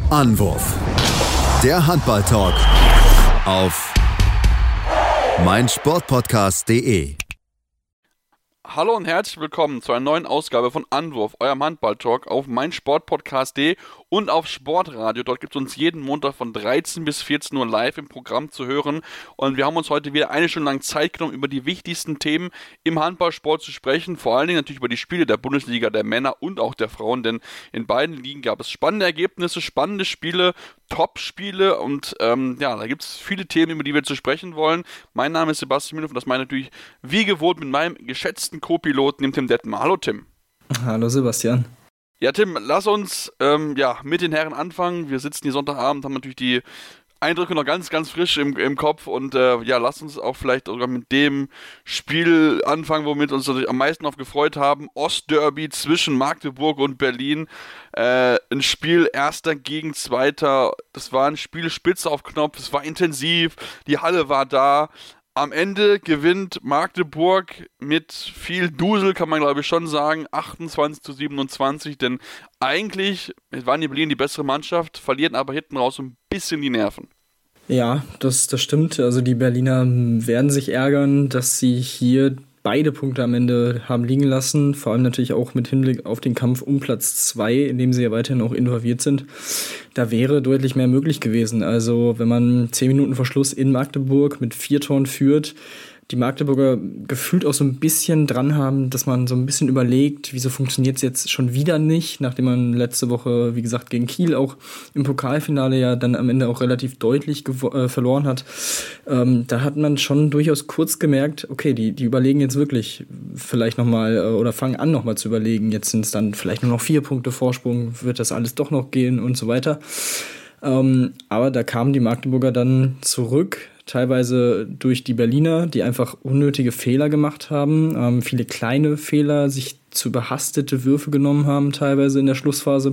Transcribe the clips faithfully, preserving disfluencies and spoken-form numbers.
Anwurf. Der Handball-Talk auf meinsportpodcast punkt de. Hallo und herzlich willkommen zu einer neuen Ausgabe von Anwurf, eurem Handball-Talk auf meinsportpodcast punkt de und auf Sportradio. Dort gibt es uns jeden Montag von dreizehn bis vierzehn Uhr live im Programm zu hören. Und wir haben uns heute wieder eine Stunde lang Zeit genommen, über die wichtigsten Themen im Handballsport zu sprechen. Vor allen Dingen natürlich über die Spiele der Bundesliga, der Männer und auch der Frauen. Denn in beiden Ligen gab es spannende Ergebnisse, spannende Spiele, Top-Spiele. Und ähm, ja, da gibt es viele Themen, über die wir zu sprechen wollen. Mein Name ist Sebastian Müller und das meine ich natürlich wie gewohnt mit meinem geschätzten Co-Piloten, dem Tim Detmer. Hallo Tim. Hallo Sebastian. Ja, Tim, lass uns ähm, ja, mit den Herren anfangen. Wir sitzen hier Sonntagabend, haben natürlich die Eindrücke noch ganz, ganz frisch im, im Kopf und äh, ja, lass uns auch vielleicht sogar mit dem Spiel anfangen, womit wir uns am meisten auf gefreut haben. Ostderby zwischen Magdeburg und Berlin. Äh, ein Spiel Erster gegen Zweiter. Das war ein Spiel Spitze auf Knopf, es war intensiv, die Halle war da. Am Ende gewinnt Magdeburg mit viel Dusel, kann man glaube ich schon sagen, achtundzwanzig zu siebenundzwanzig, denn eigentlich waren die Berlin die bessere Mannschaft, verlieren aber hinten raus so ein bisschen die Nerven. Ja, das, das stimmt. Also die Berliner werden sich ärgern, dass sie hier beide Punkte am Ende haben liegen lassen, vor allem natürlich auch mit Hinblick auf den Kampf um Platz zwei, in dem sie ja weiterhin auch involviert sind. Da wäre deutlich mehr möglich gewesen. Also wenn man zehn Minuten vor Schluss in Magdeburg mit vier Toren führt, die Magdeburger gefühlt auch so ein bisschen dran haben, dass man so ein bisschen überlegt, wieso funktioniert es jetzt schon wieder nicht, nachdem man letzte Woche, wie gesagt, gegen Kiel auch im Pokalfinale ja dann am Ende auch relativ deutlich gewo- äh, verloren hat. Ähm, da hat man schon durchaus kurz gemerkt, okay, die, die überlegen jetzt wirklich vielleicht nochmal äh, oder fangen an nochmal zu überlegen, jetzt sind es dann vielleicht nur noch vier Punkte Vorsprung, wird das alles doch noch gehen und so weiter. Ähm, aber da kamen die Magdeburger dann zurück, teilweise durch die Berliner, die einfach unnötige Fehler gemacht haben, ähm, viele kleine Fehler, sich zu überhastete Würfe genommen haben, teilweise in der Schlussphase.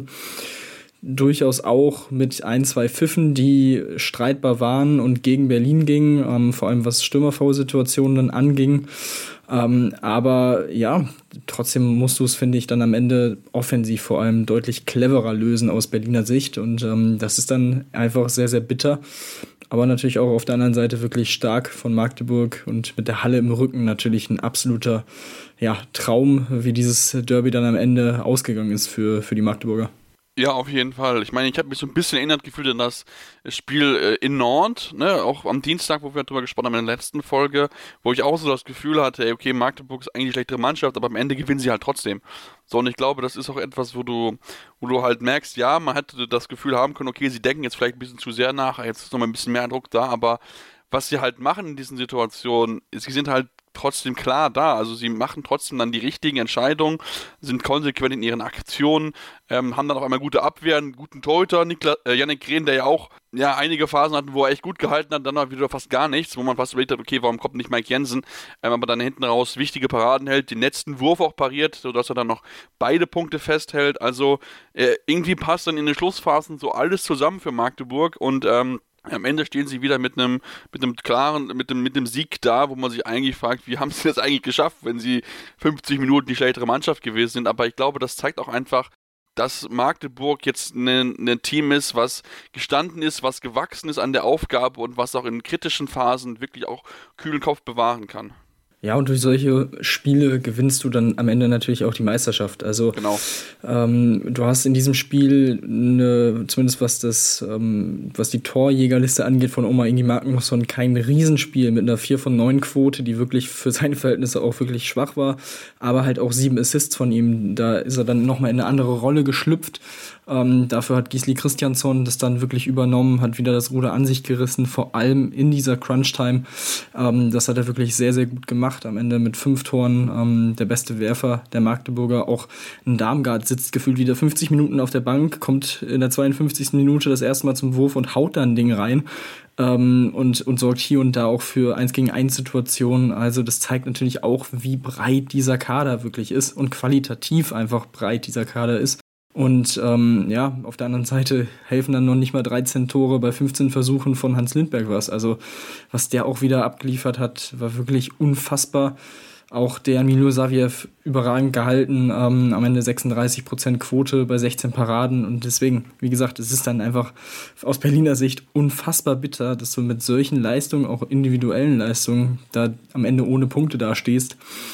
Durchaus auch mit ein, zwei Pfiffen, die streitbar waren und gegen Berlin gingen, ähm, vor allem was Stürmerfoul-Situationen dann anging. Ähm, aber ja, trotzdem musst du es, finde ich, dann am Ende offensiv vor allem deutlich cleverer lösen aus Berliner Sicht. Und ähm, das ist dann einfach sehr, sehr bitter. Aber natürlich auch auf der anderen Seite wirklich stark von Magdeburg und mit der Halle im Rücken natürlich ein absoluter ja, Traum, wie dieses Derby dann am Ende ausgegangen ist für, für die Magdeburger. Ja, auf jeden Fall. Ich meine, ich habe mich so ein bisschen erinnert gefühlt an das Spiel äh, in Nantes, ne, auch am Dienstag, wo wir darüber gesprochen haben in der letzten Folge, wo ich auch so das Gefühl hatte, ey, okay, Magdeburg ist eigentlich eine schlechtere Mannschaft, aber am Ende gewinnen sie halt trotzdem. So, und ich glaube, das ist auch etwas, wo du, wo du halt merkst, ja, man hätte das Gefühl haben können, okay, sie denken jetzt vielleicht ein bisschen zu sehr nach, jetzt ist nochmal ein bisschen mehr Druck da, aber was sie halt machen in diesen Situationen, sie sind halt trotzdem klar da, also sie machen trotzdem dann die richtigen Entscheidungen, sind konsequent in ihren Aktionen, ähm, haben dann auch einmal gute Abwehr, einen guten Torhüter, Nikla- äh, Yannick Grehn, der ja auch ja, einige Phasen hatte, wo er echt gut gehalten hat, dann war wieder fast gar nichts, wo man fast überlegt hat, okay, warum kommt nicht Mike Jensen, ähm, aber dann hinten raus wichtige Paraden hält, den letzten Wurf auch pariert, sodass er dann noch beide Punkte festhält, also äh, irgendwie passt dann in den Schlussphasen so alles zusammen für Magdeburg und ähm, am Ende stehen sie wieder mit einem mit einem klaren, mit dem, mit dem Sieg da, wo man sich eigentlich fragt, wie haben sie das eigentlich geschafft, wenn sie fünfzig Minuten die schlechtere Mannschaft gewesen sind. Aber ich glaube, das zeigt auch einfach, dass Magdeburg jetzt ein ne Team ist, was gestanden ist, was gewachsen ist an der Aufgabe und was auch in kritischen Phasen wirklich auch kühlen Kopf bewahren kann. Ja, und durch solche Spiele gewinnst du dann am Ende natürlich auch die Meisterschaft. Also genau. ähm, du hast in diesem Spiel, eine, zumindest was das, ähm, was die Torjägerliste angeht, von Omar Ingi Magnusson kein Riesenspiel mit einer vier von neun Quote, die wirklich für seine Verhältnisse auch wirklich schwach war, aber halt auch sieben Assists von ihm. Da ist er dann nochmal in eine andere Rolle geschlüpft. Ähm, dafür hat Gisli Christiansson das dann wirklich übernommen, hat wieder das Ruder an sich gerissen, vor allem in dieser Crunch-Time. Ähm, das hat er wirklich sehr, sehr gut gemacht. Am Ende mit fünf Toren ähm, der beste Werfer der Magdeburger. Auch ein Darmgard sitzt gefühlt wieder fünfzig Minuten auf der Bank, kommt in der zweiundfünfzigsten Minute das erste Mal zum Wurf und haut dann ein Ding rein. Ähm, und, und sorgt hier und da auch für eins gegen eins Situationen. Also das zeigt natürlich auch, wie breit dieser Kader wirklich ist und qualitativ einfach breit dieser Kader ist. Und ähm, ja, auf der anderen Seite helfen dann noch nicht mal dreizehn Tore bei fünfzehn Versuchen von Hans Lindberg was. Also was der auch wieder abgeliefert hat, war wirklich unfassbar. Auch Dejan Milosavljev überragend gehalten, ähm, am Ende sechsunddreißig Prozent Quote bei sechzehn Paraden und deswegen, wie gesagt, es ist dann einfach aus Berliner Sicht unfassbar bitter, dass du mit solchen Leistungen, auch individuellen Leistungen, da am Ende ohne Punkte dastehst.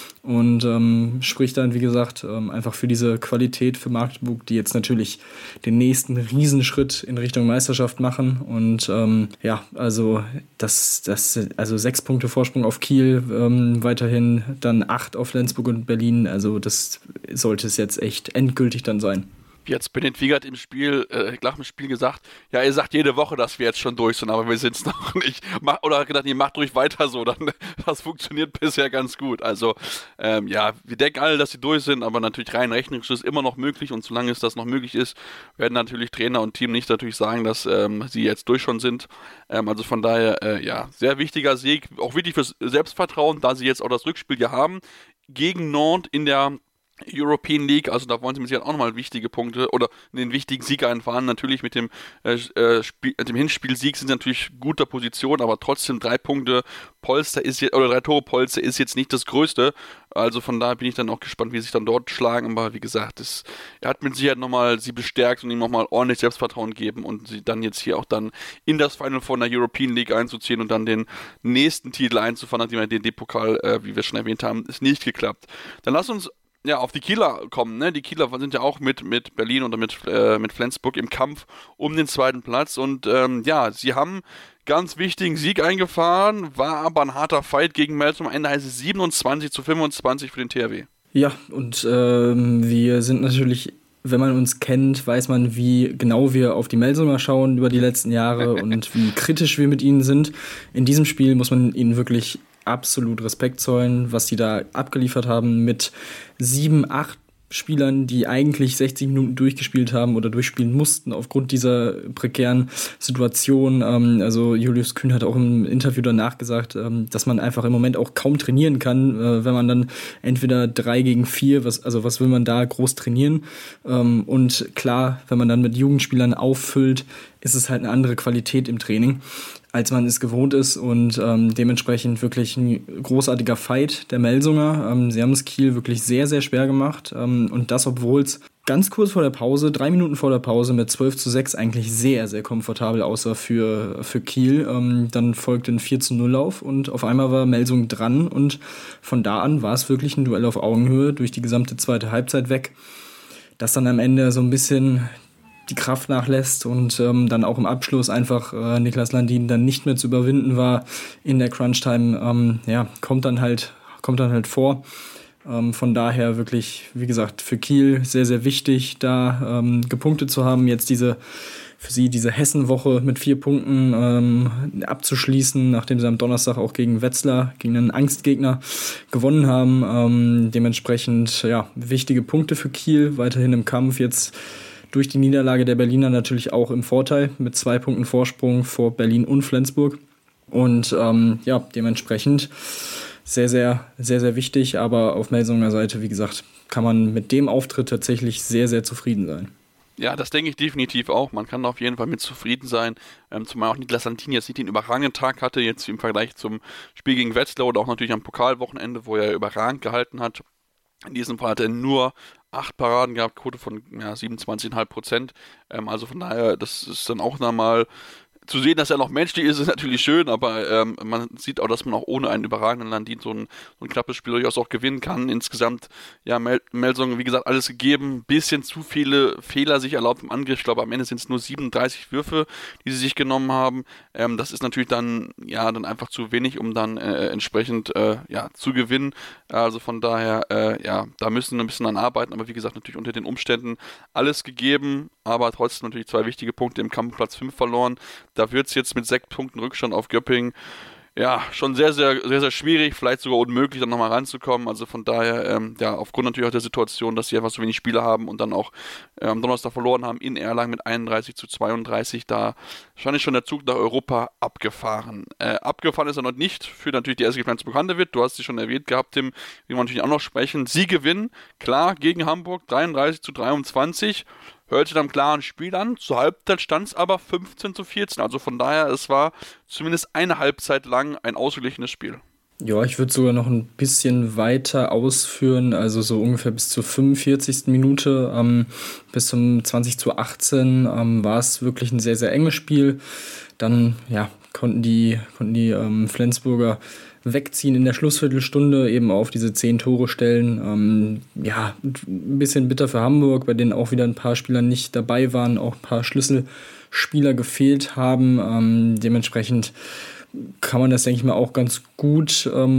Und ähm, spricht dann, wie gesagt, ähm, einfach für diese Qualität für Magdeburg, die jetzt natürlich den nächsten Riesenschritt in Richtung Meisterschaft machen. Und ähm, ja, also das, das, also sechs Punkte Vorsprung auf Kiel, ähm, weiterhin dann acht auf Flensburg und Berlin. Also das sollte es jetzt echt endgültig dann sein. Wie hat Benedikt Wiegert im Spiel, äh, nach dem Spiel gesagt, ja, ihr sagt jede Woche, dass wir jetzt schon durch sind, aber wir sind es noch nicht. Mach, oder hat gedacht, ihr macht ruhig weiter so, dann, das funktioniert bisher ganz gut. Also, ähm, ja, wir denken alle, dass sie durch sind, aber natürlich rein rechnerisch ist immer noch möglich und solange es das noch möglich ist, werden natürlich Trainer und Team nicht natürlich sagen, dass ähm, sie jetzt durch schon sind. Ähm, also von daher, äh, ja, sehr wichtiger Sieg, auch wichtig fürs Selbstvertrauen, da sie jetzt auch das Rückspiel ja haben, gegen Nantes in der European League, also da wollen sie mit sich auch nochmal wichtige Punkte oder den wichtigen Sieg einfahren. Natürlich mit dem, äh, Spiel, dem Hinspielsieg sind sie natürlich guter Position, aber trotzdem drei Punkte Polster ist jetzt, oder drei Tore Polster ist jetzt nicht das Größte. Also von daher bin ich dann auch gespannt, wie sie sich dann dort schlagen. Aber wie gesagt, das, er hat mit Sicherheit nochmal sie bestärkt und ihm nochmal ordentlich Selbstvertrauen geben und sie dann jetzt hier auch dann in das Final von der European League einzuziehen und dann den nächsten Titel einzufahren, nachdem er den D D-Pokal, äh, wie wir schon erwähnt haben, ist nicht geklappt. Dann lass uns ja, auf die Kieler kommen, ne? Die Kieler sind ja auch mit, mit Berlin oder mit, äh, mit Flensburg im Kampf um den zweiten Platz und ähm, ja, sie haben ganz wichtigen Sieg eingefahren, war aber ein harter Fight gegen Melsung. Am Ende heißt es siebenundzwanzig zu fünfundzwanzig für den T H W. Ja, und ähm, wir sind natürlich, wenn man uns kennt, weiß man, wie genau wir auf die Melsunger schauen über die letzten Jahre und wie kritisch wir mit ihnen sind. In diesem Spiel muss man ihnen wirklich absolut Respekt zollen, was sie da abgeliefert haben mit sieben, acht Spielern, die eigentlich sechzig Minuten durchgespielt haben oder durchspielen mussten aufgrund dieser prekären Situation. Ähm, also Julius Kühn hat auch im Interview danach gesagt, ähm, dass man einfach im Moment auch kaum trainieren kann, äh, wenn man dann entweder drei gegen vier, was, also was will man da groß trainieren? Ähm, und klar, wenn man dann mit Jugendspielern auffüllt, ist es halt eine andere Qualität im Training, als man es gewohnt ist und ähm, dementsprechend wirklich ein großartiger Fight der Melsunger. Ähm, sie haben es Kiel wirklich sehr, sehr schwer gemacht ähm, und das, obwohl es ganz kurz vor der Pause, drei Minuten vor der Pause mit zwölf zu sechs eigentlich sehr, sehr komfortabel aussah für, für Kiel. Ähm, dann folgte ein vier zu null Lauf und auf einmal war Melsung dran und von da an war es wirklich ein Duell auf Augenhöhe durch die gesamte zweite Halbzeit weg, das dann am Ende so ein bisschen die Kraft nachlässt und ähm, dann auch im Abschluss einfach äh, Niklas Landin dann nicht mehr zu überwinden war in der Crunch-Time, ähm, ja, kommt dann halt, kommt dann halt vor. Ähm, von daher wirklich, wie gesagt, für Kiel sehr, sehr wichtig, da ähm, gepunktet zu haben, jetzt diese für sie diese Hessen-Woche mit vier Punkten ähm, abzuschließen, nachdem sie am Donnerstag auch gegen Wetzlar, gegen einen Angstgegner gewonnen haben. Ähm, dementsprechend, ja, wichtige Punkte für Kiel, weiterhin im Kampf jetzt durch die Niederlage der Berliner natürlich auch im Vorteil mit zwei Punkten Vorsprung vor Berlin und Flensburg. Und ähm, ja, dementsprechend sehr, sehr, sehr, sehr wichtig. Aber auf Melsunger Seite, wie gesagt, kann man mit dem Auftritt tatsächlich sehr, sehr zufrieden sein. Ja, das denke ich definitiv auch. Man kann auf jeden Fall mit zufrieden sein. Ähm, zumal auch Niklas Landin jetzt nicht den überragenden Tag hatte, jetzt im Vergleich zum Spiel gegen Wetzlar oder auch natürlich am Pokalwochenende, wo er überragend gehalten hat. In diesem Fall hat er nur acht Paraden gehabt, Quote von ja, siebenundzwanzig Komma fünf Prozent. Ähm, also von daher, das ist dann auch nochmal zu sehen, dass er noch menschlich ist, ist natürlich schön, aber ähm, man sieht auch, dass man auch ohne einen überragenden Landin so ein, so ein knappes Spiel durchaus auch gewinnen kann. Insgesamt, ja, Mel- Melsung, wie gesagt, alles gegeben, bisschen zu viele Fehler sich erlaubt im Angriff. Ich glaube, am Ende sind es nur siebenunddreißig Würfe, die sie sich genommen haben. Ähm, das ist natürlich dann, ja, dann einfach zu wenig, um dann äh, entsprechend, äh, ja, zu gewinnen. Also von daher, äh, ja, da müssen wir ein bisschen an arbeiten, aber wie gesagt, natürlich unter den Umständen alles gegeben, aber trotzdem natürlich zwei wichtige Punkte im Kampf Platz fünf verloren. Da wird es jetzt mit sechs Punkten Rückstand auf Göppingen ja schon sehr, sehr, sehr, sehr schwierig, vielleicht sogar unmöglich, dann nochmal ranzukommen. Also von daher, ähm, ja, aufgrund natürlich auch der Situation, dass sie einfach so wenig Spiele haben und dann auch äh, am Donnerstag verloren haben in Erlangen mit einunddreißig zu zweiunddreißig, da wahrscheinlich schon der Zug nach Europa abgefahren. Äh, abgefahren ist er noch nicht für natürlich die S G Flensburg-Handewitt. Du hast sie schon erwähnt gehabt, Tim, wie wir natürlich auch noch sprechen. Sie gewinnen, klar, gegen Hamburg dreiunddreißig zu dreiundzwanzig. Hört sich dann klaren Spiel an. Zur Halbzeit stand es aber fünfzehn zu vierzehn. Also von daher, es war zumindest eine Halbzeit lang ein ausgeglichenes Spiel. Ja, ich würde sogar noch ein bisschen weiter ausführen, also so ungefähr bis zur fünfundvierzigsten Minute, ähm, bis zum zwanzig zu achtzehn ähm, war es wirklich ein sehr, sehr enges Spiel. Dann ja, konnten die, konnten die ähm, Flensburger wegziehen in der Schlussviertelstunde, eben auf diese zehn Tore stellen. Ähm, ja, ein bisschen bitter für Hamburg, bei denen auch wieder ein paar Spieler nicht dabei waren, auch ein paar Schlüsselspieler gefehlt haben. Ähm, dementsprechend kann man das, denke ich mal, auch ganz gut ähm,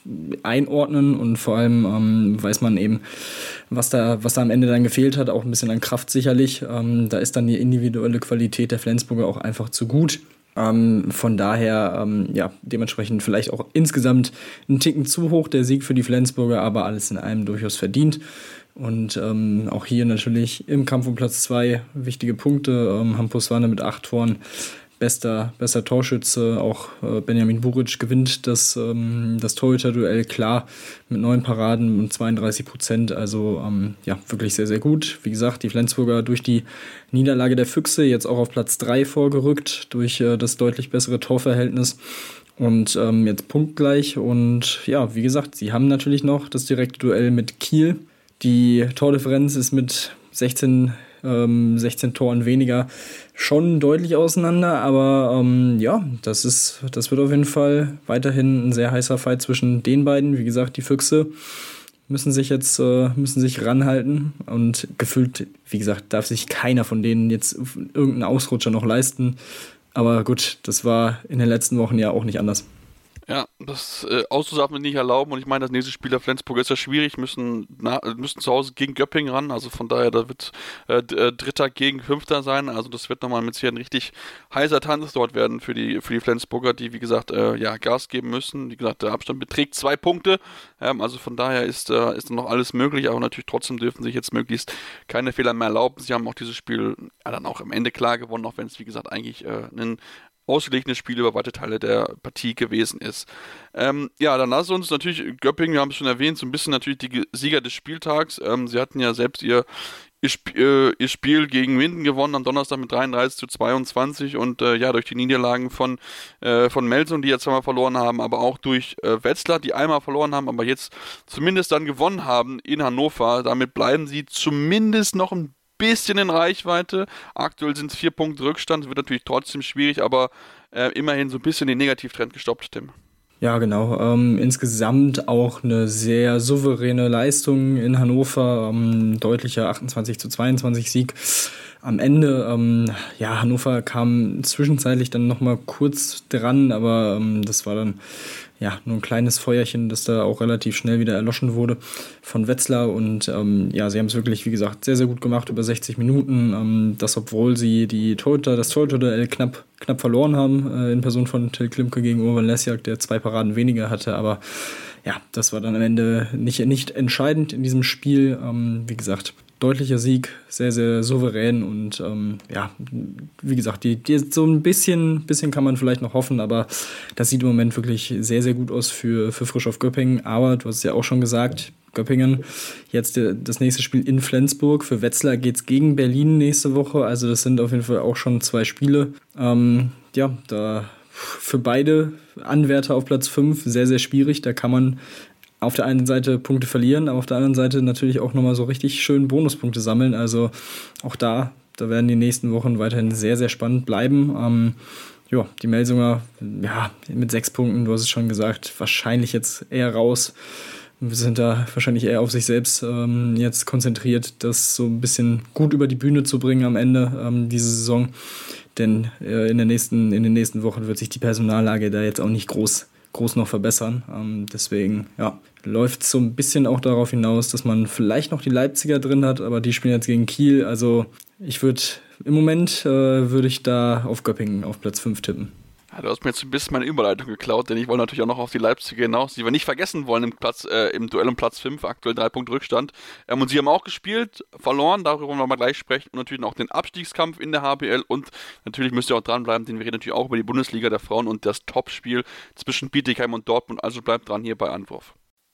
einordnen und vor allem ähm, weiß man eben, was da, was da am Ende dann gefehlt hat, auch ein bisschen an Kraft sicherlich. Ähm, da ist dann die individuelle Qualität der Flensburger auch einfach zu gut. Ähm, von daher, ähm, ja, dementsprechend vielleicht auch insgesamt ein Ticken zu hoch der Sieg für die Flensburger, aber alles in allem durchaus verdient. Und ähm, auch hier natürlich im Kampf um Platz zwei wichtige Punkte. Ähm, Hampus Wanne mit acht Toren. Bester, bester Torschütze, auch äh, Benjamin Buric gewinnt das, ähm, das Torhüter-Duell klar mit neun Paraden und zweiunddreißig Prozent, also ähm, ja, wirklich sehr, sehr gut. Wie gesagt, die Flensburger durch die Niederlage der Füchse jetzt auch auf Platz drei vorgerückt, durch äh, das deutlich bessere Torverhältnis und ähm, jetzt punktgleich und ja, wie gesagt, sie haben natürlich noch das direkte Duell mit Kiel. Die Tordifferenz ist mit sechzehn sechzehn Toren weniger, schon deutlich auseinander, aber ähm, ja, das ist, das wird auf jeden Fall weiterhin ein sehr heißer Fight zwischen den beiden. Wie gesagt, die Füchse müssen sich jetzt äh, müssen sich ranhalten und gefühlt, wie gesagt, darf sich keiner von denen jetzt irgendeinen Ausrutscher noch leisten. Aber gut, das war in den letzten Wochen ja auch nicht anders. Ja, das äh, Ausschluss darf man nicht erlauben und ich meine, das nächste Spiel der Flensburg ist ja schwierig, müssen, na, müssen zu Hause gegen Göppingen ran, also von daher, da wird äh, Dritter gegen Fünfter sein, also das wird nochmal mit Sicherheit ein richtig heißer Tanz dort werden für die, für die Flensburger, die wie gesagt, äh, ja, Gas geben müssen, wie gesagt, der Abstand beträgt zwei Punkte, ähm, also von daher ist, äh, ist noch alles möglich, aber natürlich trotzdem dürfen sich jetzt möglichst keine Fehler mehr erlauben, sie haben auch dieses Spiel ja, dann auch am Ende klar gewonnen, auch wenn es wie gesagt eigentlich äh, ein ausgeglichenes Spiel über weite Teile der Partie gewesen ist. Ähm, ja, dann lass uns natürlich Göppingen, wir haben es schon erwähnt, so ein bisschen natürlich die Sieger des Spieltags. Ähm, sie hatten ja selbst ihr, ihr, Sp äh, ihr Spiel gegen Minden gewonnen am Donnerstag mit dreiunddreißig zu zweiundzwanzig und äh, ja, durch die Niederlagen von, äh, von Melsung, die ja zweimal verloren haben, aber auch durch äh, Wetzlar, die einmal verloren haben, aber jetzt zumindest dann gewonnen haben in Hannover. Damit bleiben sie zumindest noch ein bisschen in Reichweite. Aktuell sind es vier Punkte Rückstand, wird natürlich trotzdem schwierig, aber äh, immerhin so ein bisschen den Negativtrend gestoppt, Tim. Ja, genau. Ähm, insgesamt auch eine sehr souveräne Leistung in Hannover. Ähm, deutlicher achtundzwanzig zu zweiundzwanzig Sieg. Am Ende, ähm, ja, Hannover kam zwischenzeitlich dann nochmal kurz dran, aber ähm, das war dann ja nur ein kleines Feuerchen, das da auch relativ schnell wieder erloschen wurde von Wetzlar. Und ähm, ja, sie haben es wirklich, wie gesagt, sehr, sehr gut gemacht, über sechzig Minuten. Ähm, das, obwohl sie die Torhüter, das Torhüter-Duell knapp, knapp verloren haben, äh, in Person von Till Klimke gegen Urban Lesjak, der zwei Paraden weniger hatte. Aber ja, das war dann am Ende nicht, nicht entscheidend in diesem Spiel. Ähm, wie gesagt, deutlicher Sieg, sehr, sehr souverän und ähm, ja, wie gesagt, die, die, so ein bisschen, bisschen kann man vielleicht noch hoffen, aber das sieht im Moment wirklich sehr, sehr gut aus für, für Frisch auf Göppingen. Aber du hast es ja auch schon gesagt, Göppingen, jetzt der, das nächste Spiel in Flensburg. Für Wetzlar geht es gegen Berlin nächste Woche, also das sind auf jeden Fall auch schon zwei Spiele. Ähm, ja, da für beide Anwärter auf Platz fünf sehr, sehr schwierig, da kann man auf der einen Seite Punkte verlieren, aber auf der anderen Seite natürlich auch nochmal so richtig schön Bonuspunkte sammeln. Also auch da, da werden die nächsten Wochen weiterhin sehr, sehr spannend bleiben. Ähm, ja, die Melsunger, ja, mit sechs Punkten, du hast es schon gesagt, wahrscheinlich jetzt eher raus. Wir sind da wahrscheinlich eher auf sich selbst ähm, jetzt konzentriert, das so ein bisschen gut über die Bühne zu bringen am Ende ähm, diese Saison. Denn äh, in, der nächsten, in den nächsten Wochen wird sich die Personallage da jetzt auch nicht groß groß noch verbessern. Ähm, deswegen ja, läuft es so ein bisschen auch darauf hinaus, dass man vielleicht noch die Leipziger drin hat, aber die spielen jetzt gegen Kiel. Also ich würde im Moment äh, würde ich da auf Göppingen auf Platz fünf tippen. Ja, du hast mir jetzt ein bisschen meine Überleitung geklaut, denn ich wollte natürlich auch noch auf die Leipziger hinaus, die wir nicht vergessen wollen im, Platz, äh, im Duell um Platz fünf, aktuell drei Punkte Rückstand. Ähm, und sie haben auch gespielt, verloren, darüber wollen wir mal gleich sprechen. Und natürlich auch den Abstiegskampf in der H B L. Und natürlich müsst ihr auch dranbleiben, denn wir reden natürlich auch über die Bundesliga der Frauen und das Topspiel zwischen Bietigheim und Dortmund. Also bleibt dran hier bei Anwurf.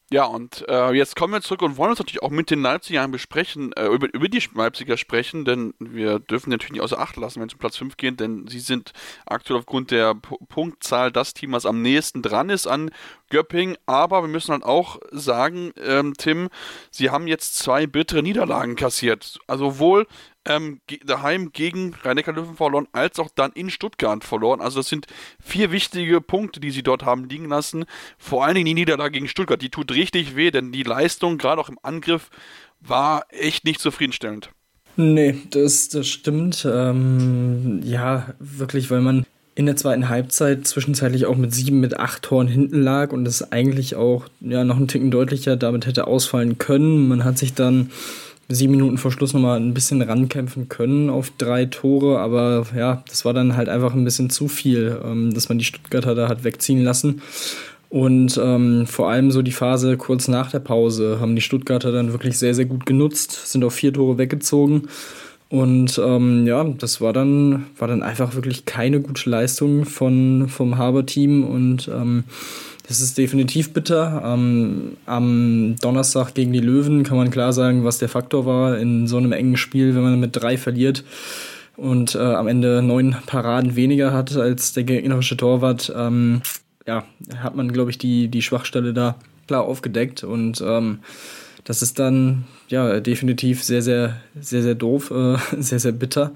Ja, und äh, jetzt kommen wir zurück und wollen uns natürlich auch mit den Leipzigern besprechen, äh, über, über die Leipziger sprechen, denn wir dürfen natürlich nicht außer Acht lassen, wenn es um Platz fünf geht, denn sie sind aktuell aufgrund der P- Punktzahl das Team, was am nächsten dran ist an Göppingen, aber wir müssen halt auch sagen, ähm, Tim, sie haben jetzt zwei bittere Niederlagen kassiert, also sowohl ähm, ge- daheim gegen Rhein-Neckar-Löwen verloren, als auch dann in Stuttgart verloren. Also das sind vier wichtige Punkte, die sie dort haben liegen lassen. Vor allen Dingen die Niederlage gegen Stuttgart, die tut richtig weh, denn die Leistung, gerade auch im Angriff, war echt nicht zufriedenstellend. Nee, das, das stimmt. Ähm, ja, wirklich, weil man in der zweiten Halbzeit zwischenzeitlich auch mit sieben, mit acht Toren hinten lag und es eigentlich auch ja, noch einen Ticken deutlicher damit hätte ausfallen können. Man hat sich dann sieben Minuten vor Schluss nochmal ein bisschen rankämpfen können auf drei Tore, aber ja, das war dann halt einfach ein bisschen zu viel, ähm, dass man die Stuttgarter da hat wegziehen lassen. Und ähm, vor allem so die Phase kurz nach der Pause haben die Stuttgarter dann wirklich sehr, sehr gut genutzt, sind auf vier Tore weggezogen. Und ähm, ja, das war dann, war dann einfach wirklich keine gute Leistung von, vom Haber-Team und ähm, das ist definitiv bitter. Ähm, am Donnerstag gegen die Löwen kann man klar sagen, was der Faktor war in so einem engen Spiel, wenn man mit drei verliert und äh, am Ende neun Paraden weniger hat als der gegnerische Torwart. Ähm, ja, hat man, glaube ich, die, die Schwachstelle da klar aufgedeckt und ähm, das ist dann ja definitiv sehr, sehr, sehr, sehr doof, äh, sehr, sehr bitter.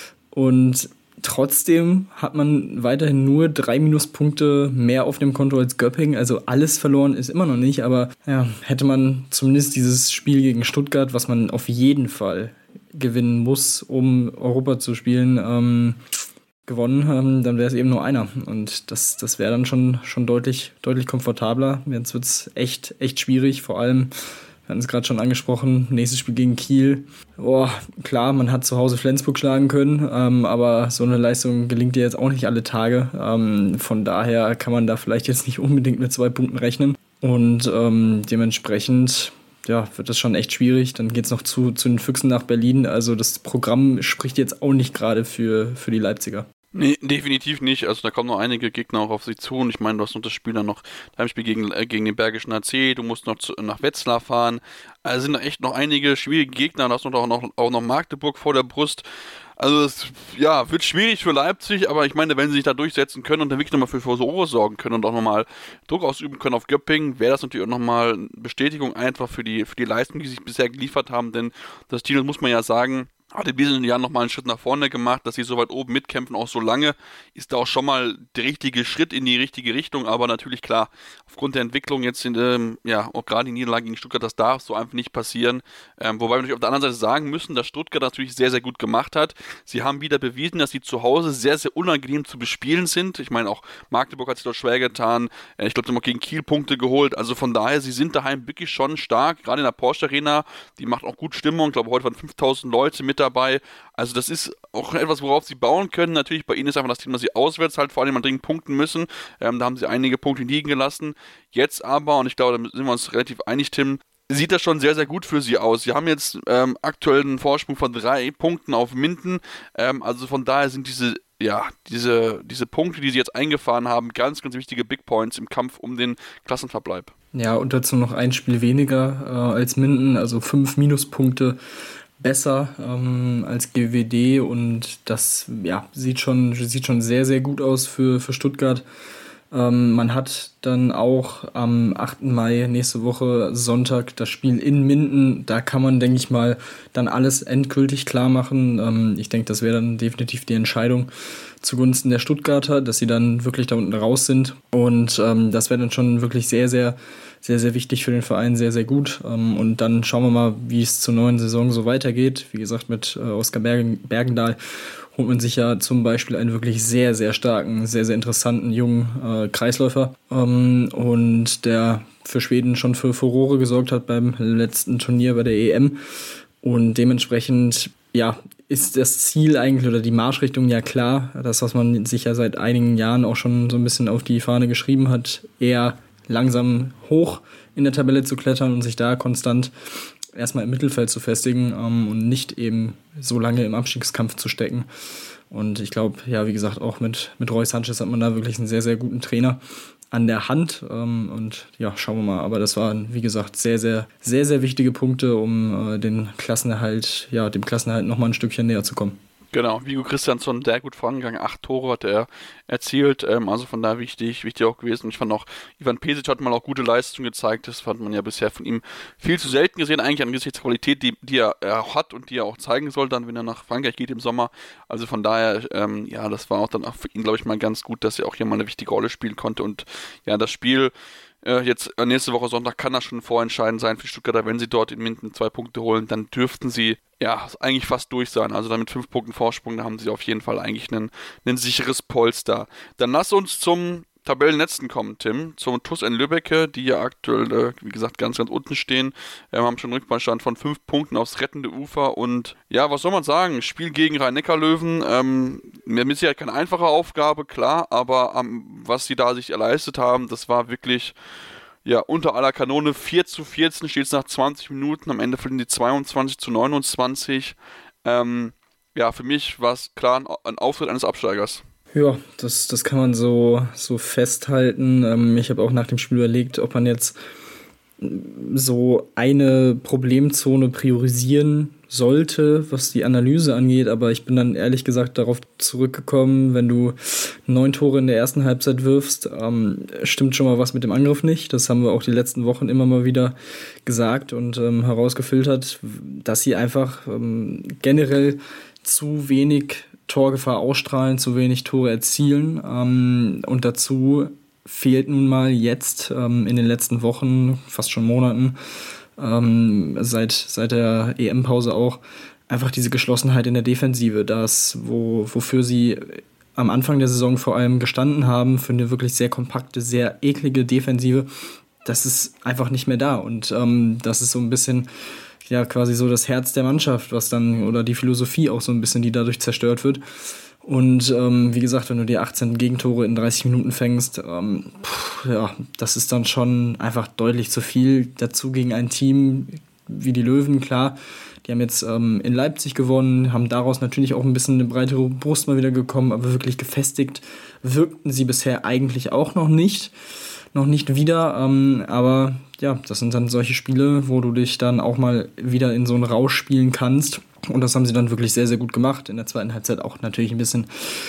Und trotzdem hat man weiterhin nur drei Minuspunkte mehr auf dem Konto als Göppingen. Also alles verloren ist immer noch nicht, aber ja, hätte man zumindest dieses Spiel gegen Stuttgart, was man auf jeden Fall gewinnen muss, um Europa zu spielen, ähm, gewonnen, ähm, dann wäre es eben nur einer. Und das, das wäre dann schon, schon deutlich, deutlich komfortabler. Jetzt wird es echt, echt schwierig, vor allem, wir hatten es gerade schon angesprochen, nächstes Spiel gegen Kiel. Boah, klar, man hat zu Hause Flensburg schlagen können, ähm, aber so eine Leistung gelingt dir jetzt auch nicht alle Tage. Ähm, von daher kann man da vielleicht jetzt nicht unbedingt mit zwei Punkten rechnen. Und ähm, dementsprechend ja, wird das schon echt schwierig. Dann geht es noch zu, zu den Füchsen nach Berlin. Also das Programm spricht jetzt auch nicht gerade für, für die Leipziger. Nee, definitiv nicht. Also da kommen noch einige Gegner auch auf sich zu. Und ich meine, du hast noch das Spiel dann noch, beim Spiel gegen, äh, gegen den Bergischen A C, du musst noch zu, nach Wetzlar fahren. Also sind da echt noch einige schwierige Gegner. Du hast noch, auch, noch, auch noch Magdeburg vor der Brust. Also es ja, wird schwierig für Leipzig, aber ich meine, wenn sie sich da durchsetzen können und dann wirklich nochmal für Furore sorgen können und auch nochmal Druck ausüben können auf Göppingen, wäre das natürlich auch nochmal eine Bestätigung einfach für die, für die Leistung, die sie bisher geliefert haben. Denn das Team, das muss man ja sagen, hat in diesen Jahren nochmal einen Schritt nach vorne gemacht, dass sie so weit oben mitkämpfen, auch so lange, ist da auch schon mal der richtige Schritt in die richtige Richtung, aber natürlich klar, aufgrund der Entwicklung jetzt in, ähm, ja, auch gerade die Niederlage gegen Stuttgart, das darf so einfach nicht passieren, ähm, wobei wir natürlich auf der anderen Seite sagen müssen, dass Stuttgart natürlich sehr, sehr gut gemacht hat. Sie haben wieder bewiesen, dass sie zu Hause sehr, sehr unangenehm zu bespielen sind. Ich meine, auch Magdeburg hat sich dort schwer getan, äh, ich glaube, sie haben auch gegen Kiel Punkte geholt, also von daher, sie sind daheim wirklich schon stark, gerade in der Porsche Arena, die macht auch gut Stimmung, ich glaube, heute waren fünftausend Leute mit dabei. Also das ist auch etwas, worauf sie bauen können. Natürlich, bei ihnen ist einfach das Thema, dass sie auswärts halt vor allem mal dringend punkten müssen. Ähm, da haben sie einige Punkte liegen gelassen. Jetzt aber, und ich glaube, da sind wir uns relativ einig, Tim, sieht das schon sehr, sehr gut für sie aus. Sie haben jetzt ähm, aktuell einen Vorsprung von drei Punkten auf Minden. Ähm, also von daher sind diese, ja, diese, diese Punkte, die sie jetzt eingefahren haben, ganz, ganz wichtige Big Points im Kampf um den Klassenverbleib. Ja, und dazu noch ein Spiel weniger äh, als Minden, also fünf Minuspunkte besser ähm, als G W D und das ja, sieht schon, sieht schon sehr, sehr gut aus für, für Stuttgart. Ähm, man hat dann auch am achten Mai, nächste Woche Sonntag, das Spiel in Minden. Da kann man, denke ich mal, dann alles endgültig klar machen. Ähm, ich denke, das wäre dann definitiv die Entscheidung zugunsten der Stuttgarter, dass sie dann wirklich da unten raus sind. Und ähm, das wäre dann schon wirklich sehr, sehr, sehr, sehr wichtig für den Verein, sehr, sehr gut. Ähm, und dann schauen wir mal, wie es zur neuen Saison so weitergeht. Wie gesagt, mit äh, Oskar Bergen, Bergendahl holt man sich ja zum Beispiel einen wirklich sehr, sehr starken, sehr, sehr interessanten jungen äh, Kreisläufer. Ähm, und der für Schweden schon für Furore gesorgt hat beim letzten Turnier bei der E M. Und dementsprechend, ja, ist das Ziel eigentlich oder die Marschrichtung ja klar. Das, was man sich ja seit einigen Jahren auch schon so ein bisschen auf die Fahne geschrieben hat, eher langsam hoch in der Tabelle zu klettern und sich da konstant erstmal im Mittelfeld zu festigen ähm, und nicht eben so lange im Abstiegskampf zu stecken. Und ich glaube, ja, wie gesagt, auch mit, mit Roy Sanchez hat man da wirklich einen sehr, sehr guten Trainer. an der Hand. Ähm, und ja, schauen wir mal. Aber das waren, wie gesagt, sehr, sehr, sehr, sehr wichtige Punkte, um äh, den Klassenerhalt, ja, dem Klassenerhalt nochmal ein Stückchen näher zu kommen. Genau, Viggo Christiansson sehr gut vorangegangen, acht Tore hat er erzielt, ähm, also von daher wichtig, wichtig auch gewesen. Und ich fand auch, Ivan Pesic hat mal auch gute Leistung gezeigt, das fand man ja bisher von ihm viel zu selten gesehen, eigentlich angesichts der Qualität, die, die er, er hat und die er auch zeigen soll, dann wenn er nach Frankreich geht im Sommer. Also von daher, ähm, ja, das war auch dann auch für ihn, glaube ich, mal ganz gut, dass er auch hier mal eine wichtige Rolle spielen konnte. Und ja, das Spiel Äh, jetzt äh, nächste Woche Sonntag kann das schon vorentscheidend sein für die Stuttgarter. Wenn sie dort in Minden zwei Punkte holen, dann dürften sie ja eigentlich fast durch sein. Also dann mit fünf Punkten Vorsprung, da haben sie auf jeden Fall eigentlich ein sicheres Polster. Dann lass uns zum Tabellenletzten kommen, Tim, zum T U S in Lübbecke, die ja aktuell, äh, wie gesagt, ganz, ganz unten stehen. Wir haben schon einen Rückbeistand von fünf Punkten aufs rettende Ufer und ja, was soll man sagen? Spiel gegen Rhein-Neckar-Löwen, ähm, mit Sicherheit keine einfache Aufgabe, klar, aber ähm, was sie da sich erleistet haben, das war wirklich ja, unter aller Kanone. Vier zu vierzehn steht es nach zwanzig Minuten, am Ende verlieren die zweiundzwanzig zu neunundzwanzig. Ähm, ja, für mich war es klar ein, ein Auftritt eines Absteigers. Ja, das, das kann man so, so festhalten. Ähm, ich habe auch nach dem Spiel überlegt, ob man jetzt so eine Problemzone priorisieren sollte, was die Analyse angeht, aber ich bin dann ehrlich gesagt darauf zurückgekommen, wenn du neun Tore in der ersten Halbzeit wirfst, ähm, stimmt schon mal was mit dem Angriff nicht. Das haben wir auch die letzten Wochen immer mal wieder gesagt und ähm, herausgefiltert, dass sie einfach ähm, generell zu wenig Torgefahr ausstrahlen, zu wenig Tore erzielen. Ähm, und dazu fehlt nun mal jetzt ähm, in den letzten Wochen, fast schon Monaten, ähm, seit, seit der E M-Pause auch, einfach diese Geschlossenheit in der Defensive. Das, wo, wofür sie am Anfang der Saison vor allem gestanden haben, für eine wirklich sehr kompakte, sehr eklige Defensive, das ist einfach nicht mehr da. Und ähm, das ist so ein bisschen ja quasi so das Herz der Mannschaft, was dann, oder die Philosophie auch so ein bisschen, die dadurch zerstört wird. Und ähm, wie gesagt, wenn du die achtzehn Gegentore in dreißig Minuten fängst, ähm, pff, ja, das ist dann schon einfach deutlich zu viel. Dazu gegen ein Team wie die Löwen, klar, die haben jetzt ähm, in Leipzig gewonnen, haben daraus natürlich auch ein bisschen eine breitere Brust mal wieder bekommen, aber wirklich gefestigt wirkten sie bisher eigentlich auch noch nicht. Noch nicht wieder, ähm, aber ja, das sind dann solche Spiele, wo du dich dann auch mal wieder in so einen Rausch spielen kannst. Und das haben sie dann wirklich sehr, sehr gut gemacht. In der zweiten Halbzeit auch natürlich ein bisschen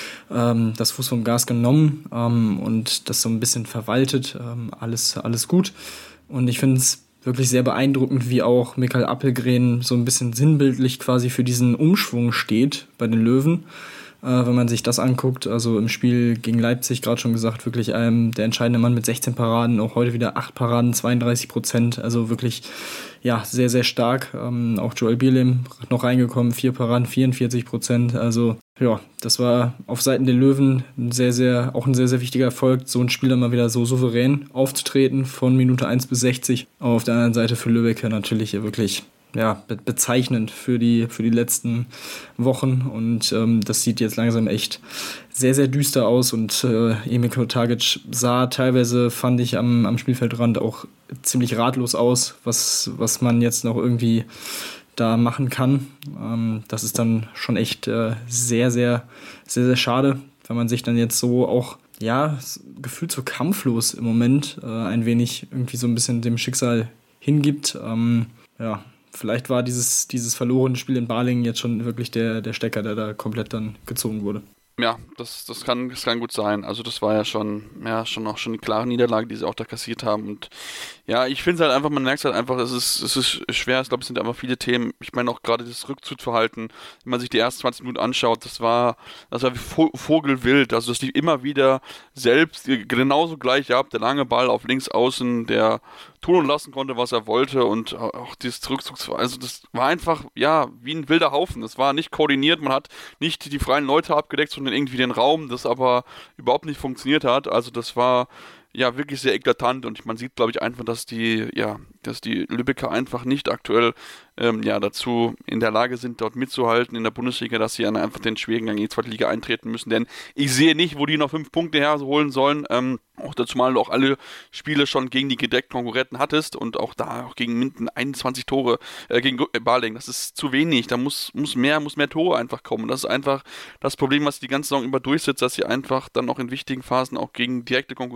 ähm, das Fuß vom Gas genommen ähm, und das so ein bisschen verwaltet. Ähm, alles, alles gut. Und ich finde es wirklich sehr beeindruckend, wie auch Mikael Appelgren so ein bisschen sinnbildlich quasi für diesen Umschwung steht bei den Löwen. Äh, wenn man sich das anguckt, also im Spiel gegen Leipzig, gerade schon gesagt, wirklich ähm, der entscheidende Mann mit sechzehn Paraden, auch heute wieder acht Paraden, zweiunddreißig Prozent, also wirklich ja sehr, sehr stark. Ähm, auch Joel Bierlehm noch reingekommen, vier Paraden, vierundvierzig Prozent, also ja, das war auf Seiten der Löwen ein sehr, sehr, auch ein sehr, sehr wichtiger Erfolg, so ein Spiel dann mal wieder so souverän aufzutreten, von Minute eins bis sechzig. Aber auf der anderen Seite für Lübeck natürlich wirklich ja, be- bezeichnend für die, für die letzten Wochen und ähm, das sieht jetzt langsam echt sehr, sehr düster aus und äh, Emil Kotagic sah teilweise, fand ich, am, am Spielfeldrand auch ziemlich ratlos aus, was, was man jetzt noch irgendwie da machen kann. Ähm, das ist dann schon echt äh, sehr, sehr, sehr, sehr schade, wenn man sich dann jetzt so auch, ja, gefühlt so kampflos im Moment äh, ein wenig irgendwie so ein bisschen dem Schicksal hingibt. Ähm, ja, vielleicht war dieses, dieses verlorene Spiel in Balingen jetzt schon wirklich der, der Stecker, der da komplett dann gezogen wurde. Ja, das, das, kann, das kann gut sein. Also das war ja schon, ja, schon auch schon eine klare Niederlage, die sie auch da kassiert haben. Und ja, ich finde es halt einfach, man merkt halt einfach, es ist, es ist schwer. Ich glaube, es sind einfach viele Themen. Ich meine auch gerade das Rückzugsverhalten, wenn man sich die ersten zwanzig Minuten anschaut, das war, das war wie Vogelwild. Also das lief immer wieder selbst, genauso gleich, ja, der lange Ball auf links außen, der tun und lassen konnte, was er wollte und auch dieses Rückzugsverhalten, also das war einfach, ja, wie ein wilder Haufen. Das war nicht koordiniert, man hat nicht die freien Leute abgedeckt, sondern irgendwie den Raum, das aber überhaupt nicht funktioniert hat. Also das war ja wirklich sehr eklatant und man sieht, glaube ich, einfach, dass die, ja, dass die Lübecker einfach nicht aktuell ähm, ja, dazu in der Lage sind, dort mitzuhalten in der Bundesliga, dass sie einfach den schwierigen Gang in die zweite Liga eintreten müssen, denn ich sehe nicht, wo die noch fünf Punkte herholen sollen, ähm, auch dazu mal du auch alle Spiele schon gegen die gedeckten Konkurrenten hattest und auch da auch gegen Minden einundzwanzig Tore, äh, gegen Balingen, das ist zu wenig, da muss, muss mehr, muss mehr Tore einfach kommen. Das ist einfach das Problem, was die ganze Saison über durchsetzt, dass sie einfach dann auch in wichtigen Phasen auch gegen direkte Konkurrenten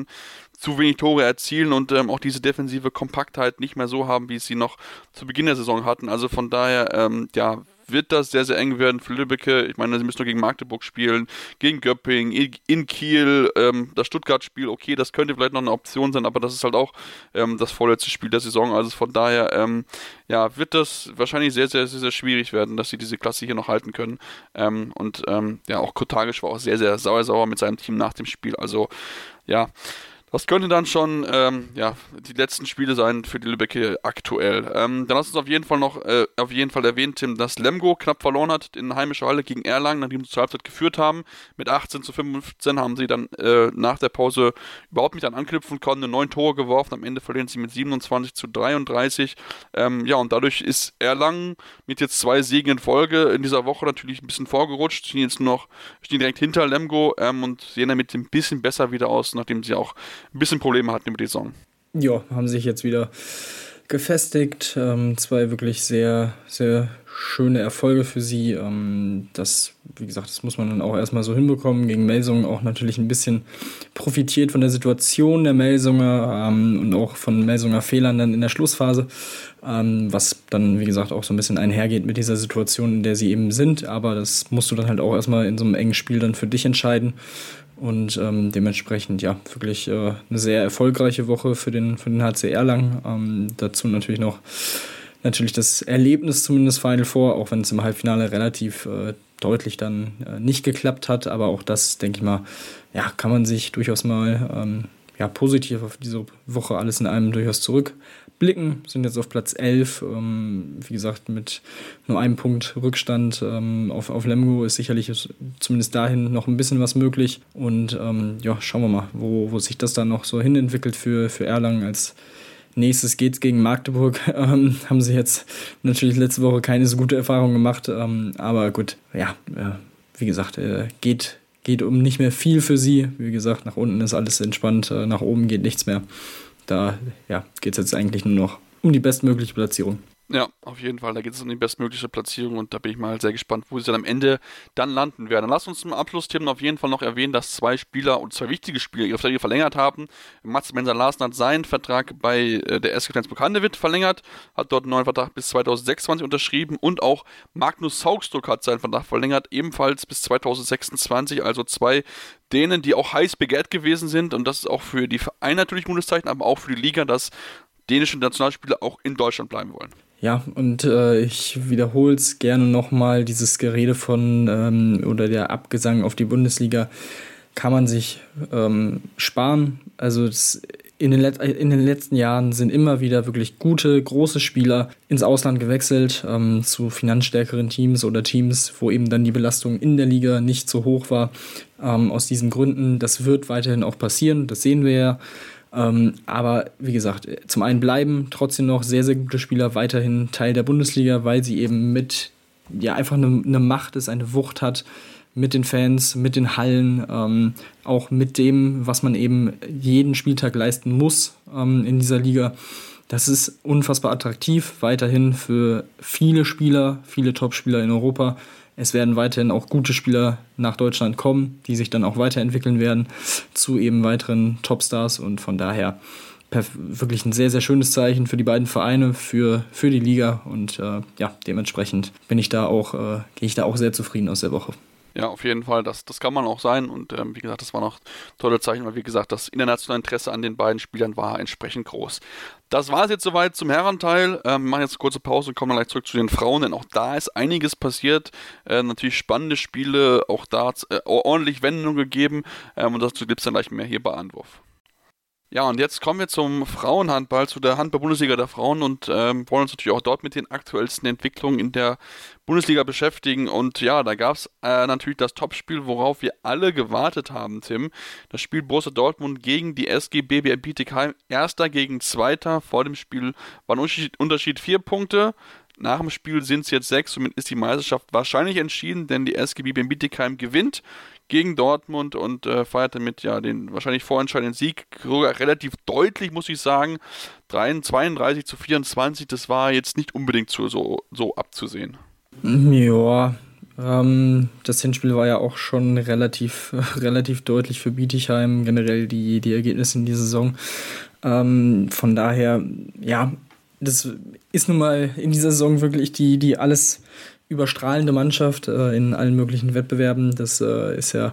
zu wenig Tore erzielen und ähm, auch diese defensive Kompaktheit nicht mehr so haben, wie es sie noch zu Beginn der Saison hatten. Also von daher, ähm, ja, wird das sehr, sehr eng werden für Lübbecke. Ich meine, sie müssen nur gegen Magdeburg spielen, gegen Göppingen, in Kiel, ähm, das Stuttgart-Spiel, okay, das könnte vielleicht noch eine Option sein, aber das ist halt auch ähm, das vorletzte Spiel der Saison. Also von daher, ähm, ja, wird das wahrscheinlich sehr, sehr, sehr, sehr schwierig werden, dass sie diese Klasse hier noch halten können. Ähm, und ähm, ja, auch Kotagisch war auch sehr, sehr sauer, sauer mit seinem Team nach dem Spiel. Also, ja, das könnte dann schon ähm, ja, die letzten Spiele sein für die Lübbecke aktuell. Ähm, dann lass uns auf jeden Fall noch äh, auf jeden Fall erwähnen, Tim, dass Lemgo knapp verloren hat in heimischer Halle gegen Erlangen, nachdem sie zur Halbzeit geführt haben. Mit achtzehn zu fünfzehn haben sie dann äh, nach der Pause überhaupt nicht an anknüpfen können, neun Tore geworfen. Am Ende verlieren sie mit siebenundzwanzig zu dreiunddreißig. Ähm, ja, und dadurch ist Erlangen mit jetzt zwei Siegen in Folge in dieser Woche natürlich ein bisschen vorgerutscht. Stehen jetzt noch stehen direkt hinter Lemgo ähm, und sehen damit ein bisschen besser wieder aus, nachdem sie auch ein bisschen Probleme hatten über die Saison. Ja, haben sich jetzt wieder gefestigt. Ähm, zwei wirklich sehr, sehr schöne Erfolge für sie. Ähm, das, wie gesagt, das muss man dann auch erstmal so hinbekommen. Gegen Melsungen auch natürlich ein bisschen profitiert von der Situation der Melsunger ähm, und auch von Melsunger Fehlern dann in der Schlussphase, ähm, was dann, wie gesagt, auch so ein bisschen einhergeht mit dieser Situation, in der sie eben sind. Aber das musst du dann halt auch erstmal in so einem engen Spiel dann für dich entscheiden. Und ähm, dementsprechend, ja, wirklich äh, eine sehr erfolgreiche Woche für den, für den H C Erlangen. Ähm, dazu natürlich noch natürlich das Erlebnis zumindest Final Four, auch wenn es im Halbfinale relativ äh, deutlich dann äh, nicht geklappt hat. Aber auch das, denke ich mal, ja, kann man sich durchaus mal ähm, ja, positiv auf diese Woche alles in einem durchaus zurückblicken. Sind jetzt auf Platz elf, ähm, wie gesagt, mit nur einem Punkt Rückstand ähm, auf, auf Lemgo ist sicherlich ist zumindest dahin noch ein bisschen was möglich. Und ähm, ja, schauen wir mal, wo, wo sich das dann noch so hinentwickelt für, für Erlangen. Als nächstes geht's gegen Magdeburg. Ähm, haben sie jetzt natürlich letzte Woche keine so gute Erfahrung gemacht. Ähm, aber gut, ja, äh, wie gesagt, äh, geht Geht um nicht mehr viel für sie. Wie gesagt, nach unten ist alles entspannt, nach oben geht nichts mehr. Da ja, geht es jetzt eigentlich nur noch um die bestmögliche Platzierung. Ja, auf jeden Fall, da geht es um die bestmögliche Platzierung und da bin ich mal sehr gespannt, wo sie dann am Ende dann landen werden. Dann lass uns zum Abschlussthema auf jeden Fall noch erwähnen, dass zwei Spieler und zwei wichtige Spieler ihre Verträge verlängert haben. Mats Menser-Larsen hat seinen Vertrag bei der S G Flensburg-Handewitt verlängert, hat dort einen neuen Vertrag bis zweitausendsechsundzwanzig unterschrieben und auch Magnus Saugstruck hat seinen Vertrag verlängert, ebenfalls bis zweitausendsechsundzwanzig, also zwei Dänen, die auch heiß begehrt gewesen sind und das ist auch für die Vereine natürlich ein gutes Zeichen, aber auch für die Liga, dass dänische Nationalspieler auch in Deutschland bleiben wollen. Ja, und äh, ich wiederhole es gerne nochmal, dieses Gerede von ähm, oder der Abgesang auf die Bundesliga kann man sich ähm, sparen. Also das, in, den Let- in den letzten Jahren sind immer wieder wirklich gute, große Spieler ins Ausland gewechselt, ähm, zu finanzstärkeren Teams oder Teams, wo eben dann die Belastung in der Liga nicht so hoch war. Ähm, aus diesen Gründen, das wird weiterhin auch passieren, das sehen wir ja. Ähm, aber wie gesagt, zum einen bleiben trotzdem noch sehr, sehr gute Spieler weiterhin Teil der Bundesliga, weil sie eben mit, ja, einfach eine, eine Macht ist, eine Wucht hat mit den Fans, mit den Hallen, ähm, auch mit dem, was man eben jeden Spieltag leisten muss ähm, in dieser Liga. Das ist unfassbar attraktiv, weiterhin für viele Spieler, viele Top-Spieler in Europa. Es werden weiterhin auch gute Spieler nach Deutschland kommen, die sich dann auch weiterentwickeln werden zu eben weiteren Topstars und von daher perf- wirklich ein sehr, sehr schönes Zeichen für die beiden Vereine, für, für die Liga und äh, ja, dementsprechend bin ich da auch, äh, gehe ich da auch sehr zufrieden aus der Woche. Ja, auf jeden Fall, das, das kann man auch sein und ähm, wie gesagt, das waren auch tolle Zeichen, weil wie gesagt, das internationale Interesse an den beiden Spielern war entsprechend groß. Das war es jetzt soweit zum Herrenteil. Ähm, wir machen jetzt eine kurze Pause und kommen dann gleich zurück zu den Frauen, denn auch da ist einiges passiert. Äh, natürlich spannende Spiele, auch da hat es äh, ordentlich Wendungen gegeben ähm, und dazu gibt es dann gleich mehr hier bei Anwurf. Ja, und jetzt kommen wir zum Frauenhandball, zu der Handball-Bundesliga der Frauen und ähm, wollen uns natürlich auch dort mit den aktuellsten Entwicklungen in der Bundesliga beschäftigen. Und ja, da gab es äh, natürlich das Topspiel, worauf wir alle gewartet haben, Tim. Das Spiel Borussia Dortmund gegen die S G B B M Bietigheim. Erster gegen Zweiter. Vor dem Spiel war ein Unterschied, Unterschied vier Punkte. Nach dem Spiel sind es jetzt sechs, somit ist die Meisterschaft wahrscheinlich entschieden, denn die S G B B M Bietigheim gewinnt gegen Dortmund und äh, feiert damit ja den wahrscheinlich vorentscheidenden Sieg, sogar relativ deutlich, muss ich sagen, zweiunddreißig zu vierundzwanzig, das war jetzt nicht unbedingt so, so, so abzusehen. Ja, Ähm, das Hinspiel war ja auch schon relativ, relativ deutlich für Bietigheim, generell die, die Ergebnisse in dieser Saison. Ähm, von daher, ja, das ist nun mal in dieser Saison wirklich die, die alles überstrahlende Mannschaft äh, in allen möglichen Wettbewerben. Das äh, ist ja,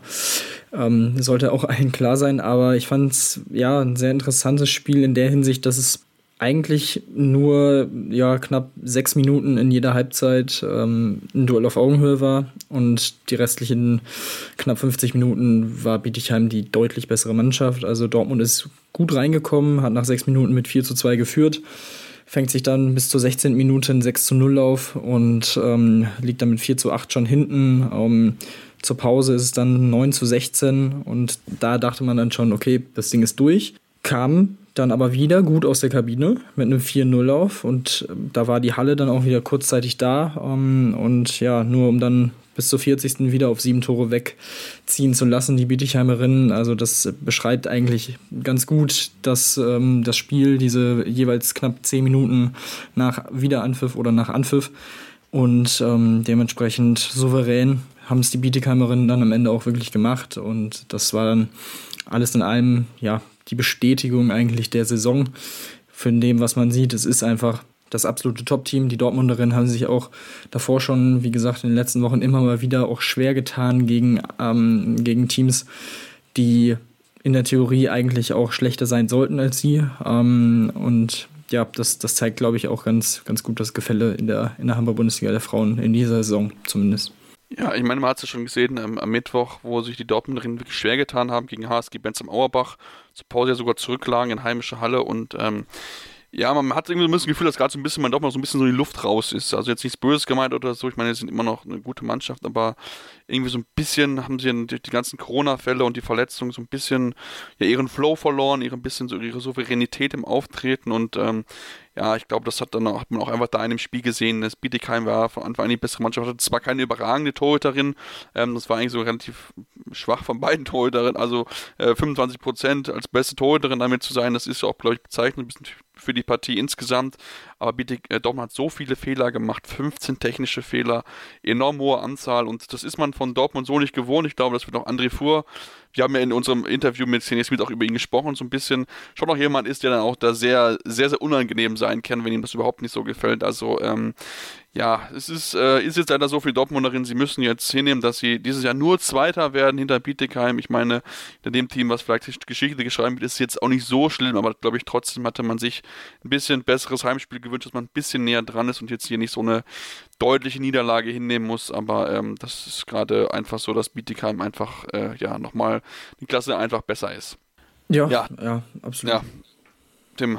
ähm, sollte auch allen klar sein. Aber ich fand es ja ein sehr interessantes Spiel in der Hinsicht, dass es eigentlich nur ja, knapp sechs Minuten in jeder Halbzeit ähm, ein Duell auf Augenhöhe war und die restlichen knapp fünfzig Minuten war Bietigheim die deutlich bessere Mannschaft. Also Dortmund ist gut reingekommen, hat nach sechs Minuten mit vier zu zwei geführt, fängt sich dann bis zur sechzehnten Minute ein sechs zu null auf und ähm, liegt dann mit vier zu acht schon hinten. Um, zur Pause ist es dann neun zu sechzehn und da dachte man dann schon, okay, das Ding ist durch. Kam dann aber wieder gut aus der Kabine mit einem vier null auf und äh, da war die Halle dann auch wieder kurzzeitig da ähm, und ja, nur um dann bis zur vierzigsten wieder auf sieben Tore wegziehen zu lassen, die Bietigheimerinnen. Also das beschreibt eigentlich ganz gut, dass ähm, das Spiel, diese jeweils knapp zehn Minuten nach Wiederanpfiff oder nach Anpfiff und ähm, dementsprechend souverän haben es die Bietigheimerinnen dann am Ende auch wirklich gemacht und das war dann alles in allem, ja, die Bestätigung eigentlich der Saison von dem, was man sieht. Es ist einfach das absolute Top-Team. Die Dortmunderinnen haben sich auch davor schon, wie gesagt, in den letzten Wochen immer mal wieder auch schwer getan gegen, ähm, gegen Teams, die in der Theorie eigentlich auch schlechter sein sollten als sie. Ähm, und ja, das, das zeigt, glaube ich, auch ganz, ganz gut das Gefälle in der, in der Handball-Bundesliga der Frauen in dieser Saison zumindest. Ja, ich meine, man hat es ja schon gesehen ähm, am Mittwoch, wo sich die Dortmunderinnen wirklich schwer getan haben gegen H S G Benz am Auerbach, zur Pause ja sogar zurücklagen in heimische Halle und ähm, ja, man hat irgendwie so ein bisschen das Gefühl, dass gerade so ein bisschen, man doch mal so ein bisschen so die Luft raus ist. Also jetzt nichts Böses gemeint oder so, ich meine, sie sind immer noch eine gute Mannschaft, aber irgendwie so ein bisschen haben sie durch die ganzen Corona-Fälle und die Verletzungen so ein bisschen ja ihren Flow verloren, ihre ein bisschen so ihre Souveränität im Auftreten und ähm, ja, ich glaube, das hat dann auch, hat man auch einfach da in dem Spiel gesehen. Das Bietigheim war von Anfang an die bessere Mannschaft, hatte zwar keine überragende Torhüterin, ähm, das war eigentlich so relativ schwach von beiden Torhüterinnen, also äh, fünfundzwanzig Prozent als beste Torhüterin damit zu sein, das ist ja auch, glaube ich, bezeichnend, ein bisschen für die Partie insgesamt, aber Bietig, äh, Dortmund hat so viele Fehler gemacht, fünfzehn technische Fehler, enorm hohe Anzahl und das ist man von Dortmund so nicht gewohnt. Ich glaube, das wird auch André Fuhr, wir haben ja in unserem Interview mit Xenia Smith auch über ihn gesprochen, so ein bisschen, schon noch jemand ist, der dann auch da sehr, sehr, sehr unangenehm sein kann, wenn ihm das überhaupt nicht so gefällt. Also, ähm, ja, es ist, äh, ist jetzt leider so für die Dortmunderinnen, sie müssen jetzt hinnehmen, dass sie dieses Jahr nur Zweiter werden hinter Bietigheim. Ich meine, in dem Team, was vielleicht Geschichte geschrieben wird, ist jetzt auch nicht so schlimm, aber glaube ich, trotzdem hatte man sich ein bisschen besseres Heimspiel gewünscht, dass man ein bisschen näher dran ist und jetzt hier nicht so eine deutliche Niederlage hinnehmen muss, aber ähm, das ist gerade einfach so, dass Bietigheim einfach, äh, ja, nochmal die Klasse einfach besser ist. Ja, ja, ja, absolut. Ja, Tim,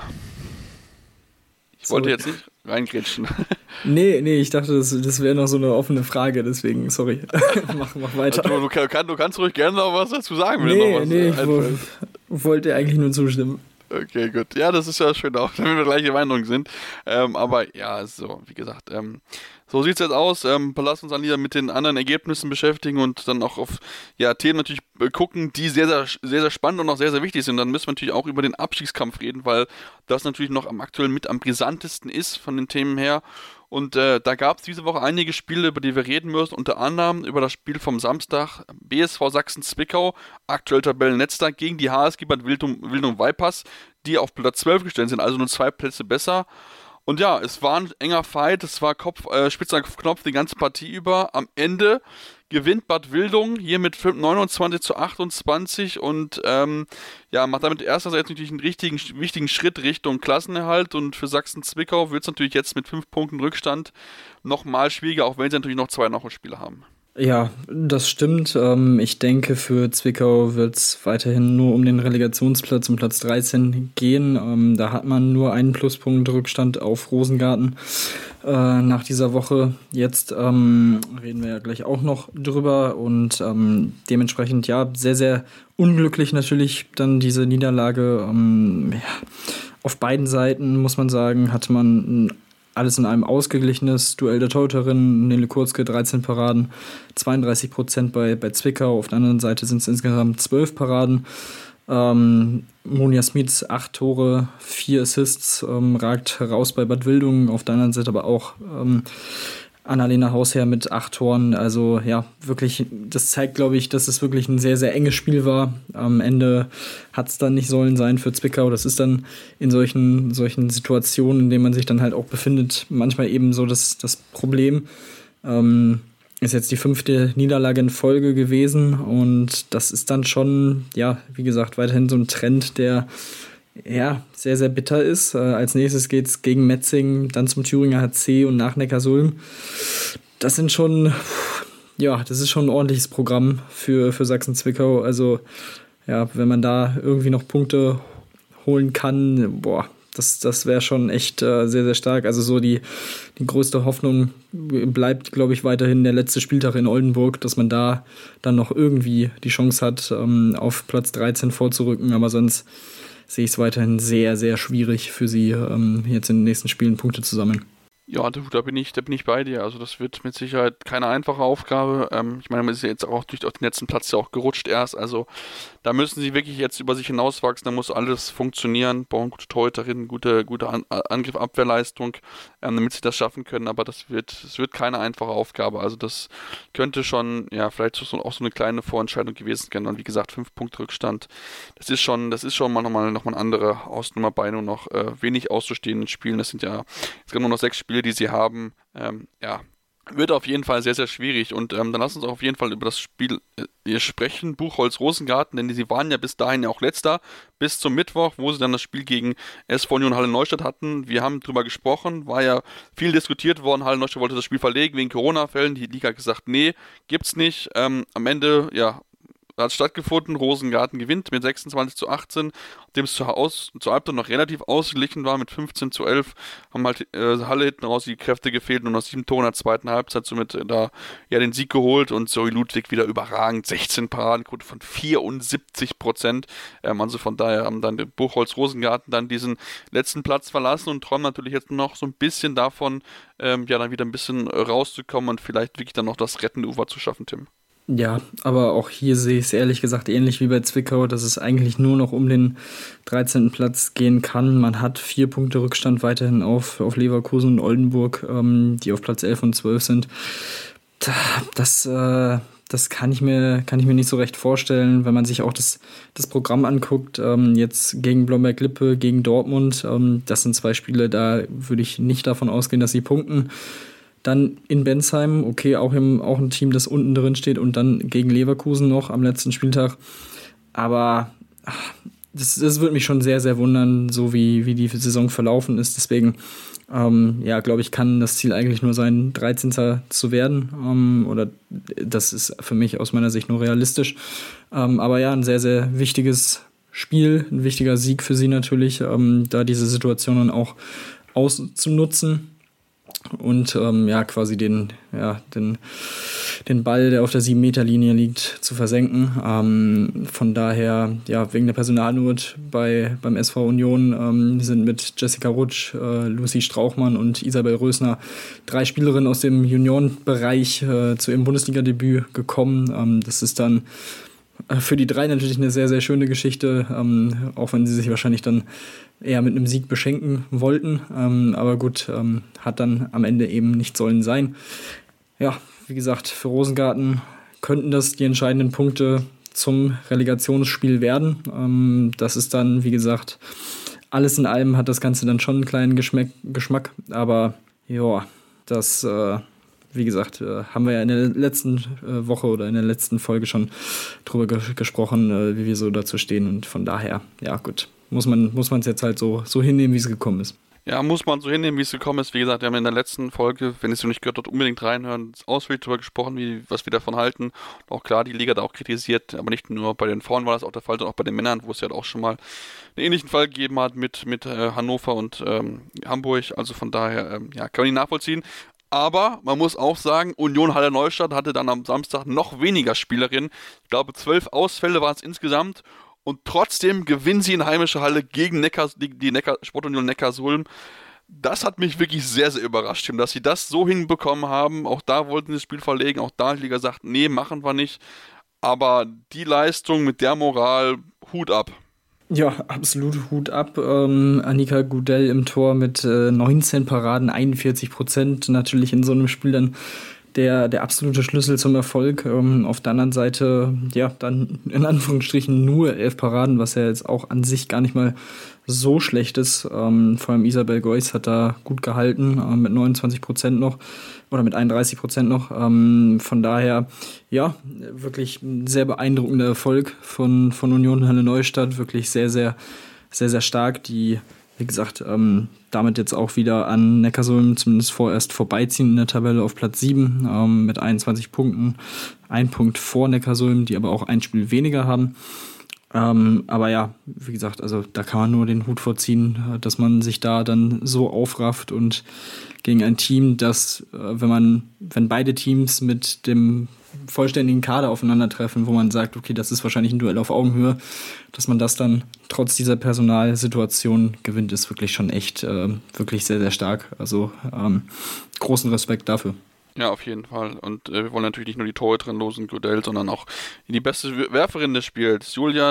ich Sorry. wollte jetzt nicht reingrätschen. Nee, nee, ich dachte, das, das wäre noch so eine offene Frage, deswegen, sorry. mach, mach weiter. Also, du, kann, du kannst ruhig gerne noch was dazu sagen. Nee, wenn noch was nee, ich einfällt. wo, wollte eigentlich nur zustimmen. Okay, gut. Ja, das ist ja schön auch, wenn wir gleiche Meinung sind. Ähm, aber ja, so, wie gesagt, ähm, so sieht es jetzt aus. Ähm, lass uns dann wieder mit den anderen Ergebnissen beschäftigen und dann auch auf ja, Themen natürlich gucken, die sehr, sehr, sehr, sehr spannend und auch sehr, sehr wichtig sind. Dann müssen wir natürlich auch über den Abstiegskampf reden, weil das natürlich noch am aktuell mit am brisantesten ist von den Themen her. Und äh, da gab es diese Woche einige Spiele, über die wir reden müssen, unter anderem über das Spiel vom Samstag, B S V Sachsen-Zwickau, aktuell Tabellenletzter, gegen die H S G Bad Wildung, Wildung Vipers, die auf Platz zwölf gestellt sind, also nur zwei Plätze besser. Und ja, es war ein enger Fight, es war Kopf, äh, Spitzer Knopf die ganze Partie über. Am Ende gewinnt Bad Wildung hier mit neunundzwanzig zu achtundzwanzig und ähm, ja, macht damit ersterseits natürlich einen richtigen, wichtigen Schritt Richtung Klassenerhalt und für Sachsen-Zwickau wird es natürlich jetzt mit fünf Punkten Rückstand nochmal schwieriger, auch wenn sie natürlich noch zwei Nachholspiele haben. Ja, das stimmt. Ich denke, für Zwickau wird es weiterhin nur um den Relegationsplatz, um Platz dreizehn gehen. Da hat man nur einen Pluspunkt Rückstand auf Rosengarten nach dieser Woche. Jetzt reden wir ja gleich auch noch drüber und dementsprechend ja sehr, sehr unglücklich natürlich dann diese Niederlage. Auf beiden Seiten, muss man sagen, hatte man alles in einem ausgeglichenes Duell der Torhüterinnen. Nele Kurzke, dreizehn Paraden, zweiunddreißig Prozent bei, bei Zwickau. Auf der anderen Seite sind es insgesamt zwölf Paraden. Ähm, Monja Smits, acht Tore, vier Assists, ähm, ragt heraus bei Bad Wildung. Auf der anderen Seite aber auch ähm, Annalena Hausherr mit acht Toren. Also ja, wirklich, das zeigt, glaube ich, dass es wirklich ein sehr, sehr enges Spiel war. Am Ende hat es dann nicht sollen sein für Zwickau. Das ist dann in solchen, solchen Situationen, in denen man sich dann halt auch befindet, manchmal eben so das, das Problem. Ähm, ist jetzt die fünfte Niederlage in Folge gewesen und das ist dann schon, ja, wie gesagt, weiterhin so ein Trend, der ja, sehr, sehr bitter ist. Äh, als nächstes geht's gegen Metzing, dann zum Thüringer H C und nach Neckarsulm. Das sind schon, ja, das ist schon ein ordentliches Programm für, für Sachsen-Zwickau. Also, ja, wenn man da irgendwie noch Punkte holen kann, boah, das, das wäre schon echt äh, sehr, sehr stark. Also so die, die größte Hoffnung bleibt, glaube ich, weiterhin der letzte Spieltag in Oldenburg, dass man da dann noch irgendwie die Chance hat, ähm, auf Platz dreizehn vorzurücken. Aber sonst sehe ich es weiterhin sehr, sehr schwierig für sie, ähm, jetzt in den nächsten Spielen Punkte zu sammeln. Ja, da, da bin ich, da bin ich bei dir. Also das wird mit Sicherheit keine einfache Aufgabe. Ähm, ich meine, man ist ja jetzt auch durch den letzten Platz ja auch gerutscht erst. Also da müssen sie wirklich jetzt über sich hinauswachsen. Da muss alles funktionieren. Brauchen gute Torhüterinnen, gute, gute An- Angriff-Abwehrleistung, ähm, damit sie das schaffen können. Aber das wird, das wird keine einfache Aufgabe. Also das könnte schon, ja, vielleicht so, auch so eine kleine Vorentscheidung gewesen sein. Und wie gesagt, fünf Punkte Rückstand. Das ist schon, das ist schon mal nochmal, nochmal eine andere Hausnummer bei nur noch äh, wenig auszustehenden Spielen. Das sind ja jetzt nur noch sechs Spiele, die sie haben, ähm, ja, wird auf jeden Fall sehr, sehr schwierig. Und ähm, dann lass uns auch auf jeden Fall über das Spiel äh, sprechen, Buchholz-Rosengarten, denn sie waren ja bis dahin ja auch letzter, bis zum Mittwoch, wo sie dann das Spiel gegen S V Union Halle Neustadt hatten. Wir haben drüber gesprochen, war ja viel diskutiert worden, Halle Neustadt wollte das Spiel verlegen wegen Corona-Fällen, die Liga hat gesagt, nee, gibt's nicht. Ähm, am Ende, ja, hat stattgefunden, Rosengarten gewinnt mit sechsundzwanzig zu achtzehn, dem es zur, Aus, zur Halbzeit noch relativ ausgeglichen war mit fünfzehn zu elf, haben halt äh, Halle hinten raus die Kräfte gefehlt und aus sieben Toren in der zweiten Halbzeit somit äh, da ja den Sieg geholt und Zoe Ludwig wieder überragend, sechzehn Paradenquote von vierundsiebzig Prozent, ähm, also von daher haben dann der Buchholz Rosengarten dann diesen letzten Platz verlassen und träumen natürlich jetzt noch so ein bisschen davon, ähm, ja dann wieder ein bisschen rauszukommen und vielleicht wirklich dann noch das rettende Ufer zu schaffen, Tim. Ja, aber auch hier sehe ich es ehrlich gesagt ähnlich wie bei Zwickau, dass es eigentlich nur noch um den dreizehnten Platz gehen kann. Man hat vier Punkte Rückstand weiterhin auf, auf Leverkusen und Oldenburg, ähm, die auf Platz elf und zwölf sind. Das, äh, das kann ich mir, kann ich mir nicht so recht vorstellen, wenn man sich auch das, das Programm anguckt. Ähm, jetzt gegen Blomberg-Lippe, gegen Dortmund, ähm, das sind zwei Spiele, da würde ich nicht davon ausgehen, dass sie punkten. Dann in Bensheim, okay, auch, im, auch ein Team, das unten drin steht und dann gegen Leverkusen noch am letzten Spieltag. Aber ach, das, das würde mich schon sehr, sehr wundern, so wie, wie die Saison verlaufen ist. Deswegen, ähm, ja, glaube ich, kann das Ziel eigentlich nur sein, dreizehnter zu werden. Ähm, oder das ist für mich aus meiner Sicht nur realistisch. Ähm, aber ja, ein sehr, sehr wichtiges Spiel, ein wichtiger Sieg für sie natürlich, ähm, da diese Situationen auch auszunutzen. Und ähm, ja, quasi den, ja, den, den Ball, der auf der sieben Meter Linie liegt, zu versenken. Ähm, von daher, ja, wegen der Personalnot bei, beim S V Union ähm, sind mit Jessica Rutsch, äh, Lucy Strauchmann und Isabel Rösner drei Spielerinnen aus dem Juniorenbereich äh, zu ihrem Bundesliga-Debüt gekommen. Ähm, das ist dann für die drei natürlich eine sehr, sehr schöne Geschichte, ähm, auch wenn sie sich wahrscheinlich dann eher mit einem Sieg beschenken wollten. Ähm, aber gut, ähm, hat dann am Ende eben nicht sollen sein. Ja, wie gesagt, für Rosengarten könnten das die entscheidenden Punkte zum Relegationsspiel werden. Ähm, das ist dann, wie gesagt, alles in allem hat das Ganze dann schon einen kleinen Geschmack, Geschmack aber ja, das äh, wie gesagt, äh, haben wir ja in der letzten äh, Woche oder in der letzten Folge schon drüber ge- gesprochen, äh, wie wir so dazu stehen. Und von daher, ja gut, muss man muss man es jetzt halt so, so hinnehmen, wie es gekommen ist. Ja, muss man so hinnehmen, wie es gekommen ist. Wie gesagt, wir haben in der letzten Folge, wenn ihr es noch nicht gehört habt, unbedingt reinhören, ausführlich darüber gesprochen, wie, was wir davon halten. Auch klar, die Liga da auch kritisiert, aber nicht nur bei den Frauen war das auch der Fall, sondern auch bei den Männern, wo es ja auch schon mal einen ähnlichen Fall gegeben hat mit, mit äh, Hannover und ähm, Hamburg. Also von daher, ähm, ja, kann man ihn nachvollziehen. Aber man muss auch sagen, Union Halle Neustadt hatte dann am Samstag noch weniger Spielerinnen. Ich glaube, zwölf Ausfälle waren es insgesamt. Und trotzdem gewinnen sie in heimischer Halle gegen Neckar, die, die Neckar, Sportunion Neckarsulm. Das hat mich wirklich sehr, sehr überrascht, dass sie das so hinbekommen haben. Auch da wollten sie das Spiel verlegen. Auch da hat die Liga gesagt, nee, machen wir nicht. Aber die Leistung mit der Moral, Hut ab. Ja, absolut Hut ab. Ähm, Annika Gudell im Tor mit äh, neunzehn Paraden, einundvierzig Prozent. Natürlich in so einem Spiel dann der, der absolute Schlüssel zum Erfolg. Ähm, auf der anderen Seite, ja, dann in Anführungsstrichen nur elf Paraden, was ja jetzt auch an sich gar nicht mal so schlecht ist. Ähm, vor allem Isabel Geuss hat da gut gehalten, äh, mit neunundzwanzig Prozent noch oder mit einunddreißig Prozent noch. Ähm, von daher, ja, wirklich ein sehr beeindruckender Erfolg von, von Union Halle Neustadt. Wirklich sehr, sehr, sehr, sehr stark. Die, wie gesagt, ähm, damit jetzt auch wieder an Neckarsulm zumindest vorerst vorbeiziehen in der Tabelle auf Platz sieben ähm, mit einundzwanzig Punkten. Ein Punkt vor Neckarsulm, die aber auch ein Spiel weniger haben. Ähm, aber ja, wie gesagt, also da kann man nur den Hut vorziehen, dass man sich da dann so aufrafft und gegen ein Team, das, äh, wenn man, wenn beide Teams mit dem vollständigen Kader aufeinandertreffen, wo man sagt, okay, das ist wahrscheinlich ein Duell auf Augenhöhe, dass man das dann trotz dieser Personalsituation gewinnt, ist wirklich schon echt, äh, wirklich sehr, sehr stark. Also ähm, großen Respekt dafür. Ja, auf jeden Fall. Und äh, wir wollen natürlich nicht nur die Torhüterin losen, Gudell, sondern auch die beste Werferin des Spiels, Julia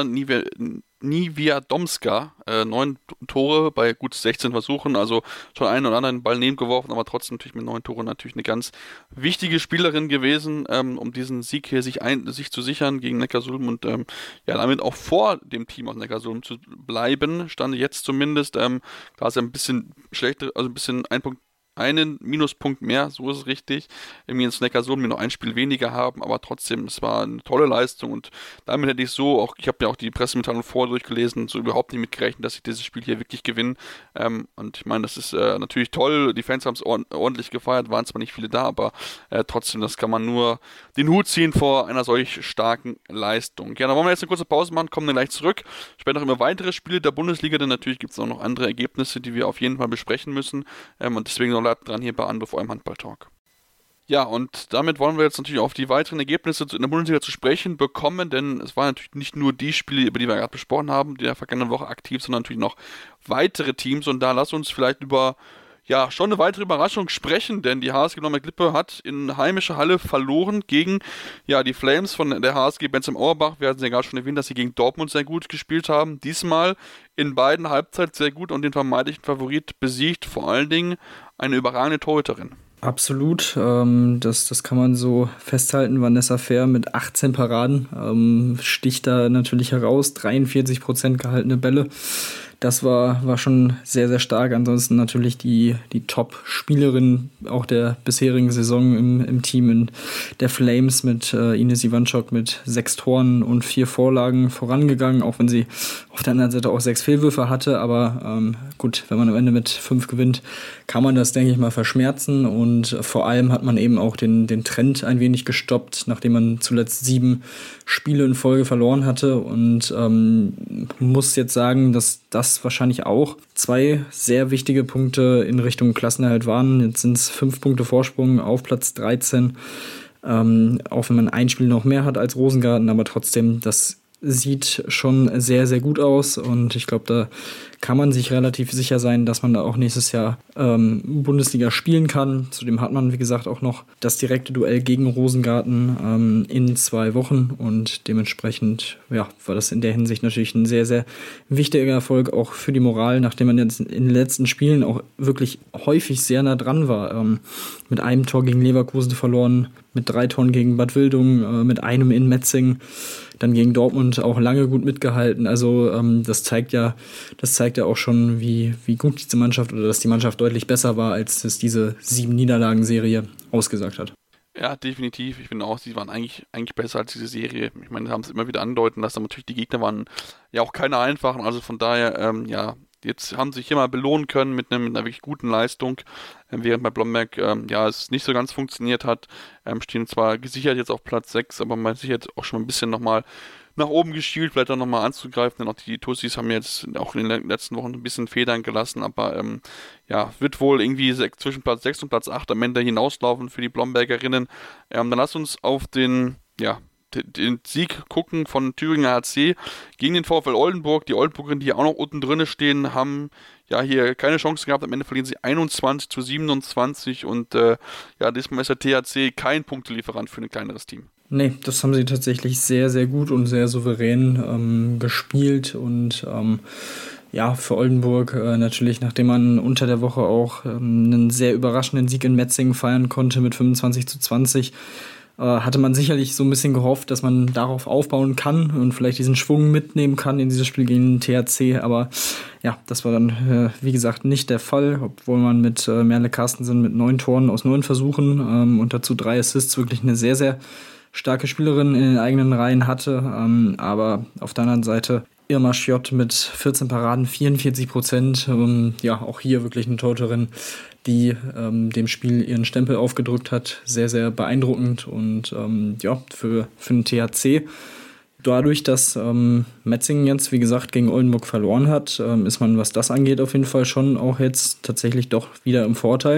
Niewiadomska. Äh, neun Tore bei gut sechzehn Versuchen, also schon einen oder anderen Ball nebengeworfen, aber trotzdem natürlich mit neun Toren natürlich eine ganz wichtige Spielerin gewesen, ähm, um diesen Sieg hier sich, ein, sich zu sichern gegen Neckarsulm und ähm, ja, damit auch vor dem Team aus Neckarsulm zu bleiben, stand jetzt zumindest. Ähm, da ist ja ein bisschen schlechter, also ein bisschen ein Punkt einen Minuspunkt mehr, so ist es richtig. Irgendwie ins Neckarsulm wir noch ein Spiel weniger haben, aber trotzdem, es war eine tolle Leistung und damit hätte ich so, auch ich habe ja auch die Pressemitteilung vorher durchgelesen, so überhaupt nicht mitgerechnet, dass ich dieses Spiel hier wirklich gewinne. Ähm, und ich meine, das ist äh, natürlich toll, die Fans haben es ord- ordentlich gefeiert, waren zwar nicht viele da, aber äh, trotzdem, das kann man nur den Hut ziehen vor einer solch starken Leistung. Ja, dann wollen wir jetzt eine kurze Pause machen, kommen dann gleich zurück. Später noch immer weitere Spiele der Bundesliga, denn natürlich gibt es auch noch andere Ergebnisse, die wir auf jeden Fall besprechen müssen. Ähm, und deswegen noch bleibt dran hier bei Anruf eurem Handball-Talk. Ja, und damit wollen wir jetzt natürlich auf die weiteren Ergebnisse in der Bundesliga zu sprechen bekommen, denn es waren natürlich nicht nur die Spiele, über die wir gerade besprochen haben, die in der vergangenen Woche aktiv, sondern natürlich noch weitere Teams. Und da lasst uns vielleicht über ja, schon eine weitere Überraschung sprechen, denn die H S G Neumarkt-Lippe hat in heimischer Halle verloren gegen ja, die Flames von der H S G Benzheim-Auerbach. Wir hatten ja gerade schon erwähnt, dass sie gegen Dortmund sehr gut gespielt haben. Diesmal in beiden Halbzeiten sehr gut und den vermeintlichen Favorit besiegt, vor allen Dingen eine überragende Torhüterin. Absolut, ähm, das, das kann man so festhalten. Vanessa Fair mit achtzehn Paraden ähm, sticht da natürlich heraus, dreiundvierzig Prozent gehaltene Bälle. Das war, war schon sehr, sehr stark. Ansonsten natürlich die, die Top-Spielerin auch der bisherigen Saison im, im Team in der Flames mit äh, Ines Ivanchuk mit sechs Toren und vier Vorlagen vorangegangen, auch wenn sie auf der anderen Seite auch sechs Fehlwürfe hatte. Aber ähm, gut, wenn man am Ende mit fünf gewinnt, kann man das, denke ich mal, verschmerzen. Und vor allem hat man eben auch den, den Trend ein wenig gestoppt, nachdem man zuletzt sieben Spiele in Folge verloren hatte. Und ähm, muss jetzt sagen, dass das wahrscheinlich auch zwei sehr wichtige Punkte in Richtung Klassenerhalt waren. Jetzt sind es fünf Punkte Vorsprung auf Platz dreizehn, ähm, auch wenn man ein Spiel noch mehr hat als Rosengarten, aber trotzdem, das sieht schon sehr, sehr gut aus und ich glaube, da kann man sich relativ sicher sein, dass man da auch nächstes Jahr ähm, Bundesliga spielen kann. Zudem hat man, wie gesagt, auch noch das direkte Duell gegen Rosengarten ähm, in zwei Wochen und dementsprechend ja, war das in der Hinsicht natürlich ein sehr, sehr wichtiger Erfolg auch für die Moral, nachdem man jetzt in den letzten Spielen auch wirklich häufig sehr nah dran war. Ähm, mit einem Tor gegen Leverkusen verloren, mit drei Toren gegen Bad Wildung, äh, mit einem in Metzing, dann gegen Dortmund auch lange gut mitgehalten. Also ähm, das zeigt ja, das zeigt ja auch schon, wie, wie gut diese Mannschaft oder dass die Mannschaft deutlich besser war, als es diese sieben Niederlagen-Serie ausgesagt hat. Ja, definitiv. Ich finde auch, sie waren eigentlich, eigentlich besser als diese Serie. Ich meine, haben es immer wieder andeuten lassen, aber natürlich die Gegner waren ja auch keine einfachen. Also von daher, ähm, ja, jetzt haben sie sich hier mal belohnen können mit, einem, mit einer wirklich guten Leistung, ähm, während bei Blomberg ähm, ja, es nicht so ganz funktioniert hat. Ähm, stehen zwar gesichert jetzt auf Platz sechs, aber man sichert auch schon ein bisschen nochmal nach oben geschielt, vielleicht auch nochmal anzugreifen, denn auch die Tussis haben jetzt auch in den letzten Wochen ein bisschen Federn gelassen, aber ähm, ja, wird wohl irgendwie sech- zwischen Platz sechs und Platz acht am Ende hinauslaufen für die Blombergerinnen. Ähm, dann lass uns auf den, ja, den Sieg gucken von Thüringer H C gegen den VfL Oldenburg. Die Oldenburgerinnen, die hier auch noch unten drin stehen, haben ja hier keine Chance gehabt. Am Ende verlieren sie einundzwanzig zu siebenundzwanzig und äh, ja, diesmal ist der T H C kein Punktelieferant für ein kleineres Team. Nee, das haben sie tatsächlich sehr, sehr gut und sehr souverän ähm, gespielt und ähm, ja, für Oldenburg äh, natürlich, nachdem man unter der Woche auch ähm, einen sehr überraschenden Sieg in Metzingen feiern konnte mit fünfundzwanzig zu zwanzig, äh, hatte man sicherlich so ein bisschen gehofft, dass man darauf aufbauen kann und vielleicht diesen Schwung mitnehmen kann in dieses Spiel gegen den T H C, aber ja, das war dann, äh, wie gesagt, nicht der Fall, obwohl man mit äh, Merle Carstensen mit neun Toren aus neun Versuchen ähm, und dazu drei Assists wirklich eine sehr, sehr starke Spielerin in den eigenen Reihen hatte, ähm, aber auf der anderen Seite Irma Schiott mit vierzehn Paraden, vierundvierzig Prozent, ähm, ja, auch hier wirklich eine Torhüterin, die ähm, dem Spiel ihren Stempel aufgedrückt hat, sehr, sehr beeindruckend und ähm, ja, für, für den T H C. Dadurch, dass ähm, Metzingen jetzt, wie gesagt, gegen Oldenburg verloren hat, ähm, ist man, was das angeht, auf jeden Fall schon auch jetzt tatsächlich doch wieder im Vorteil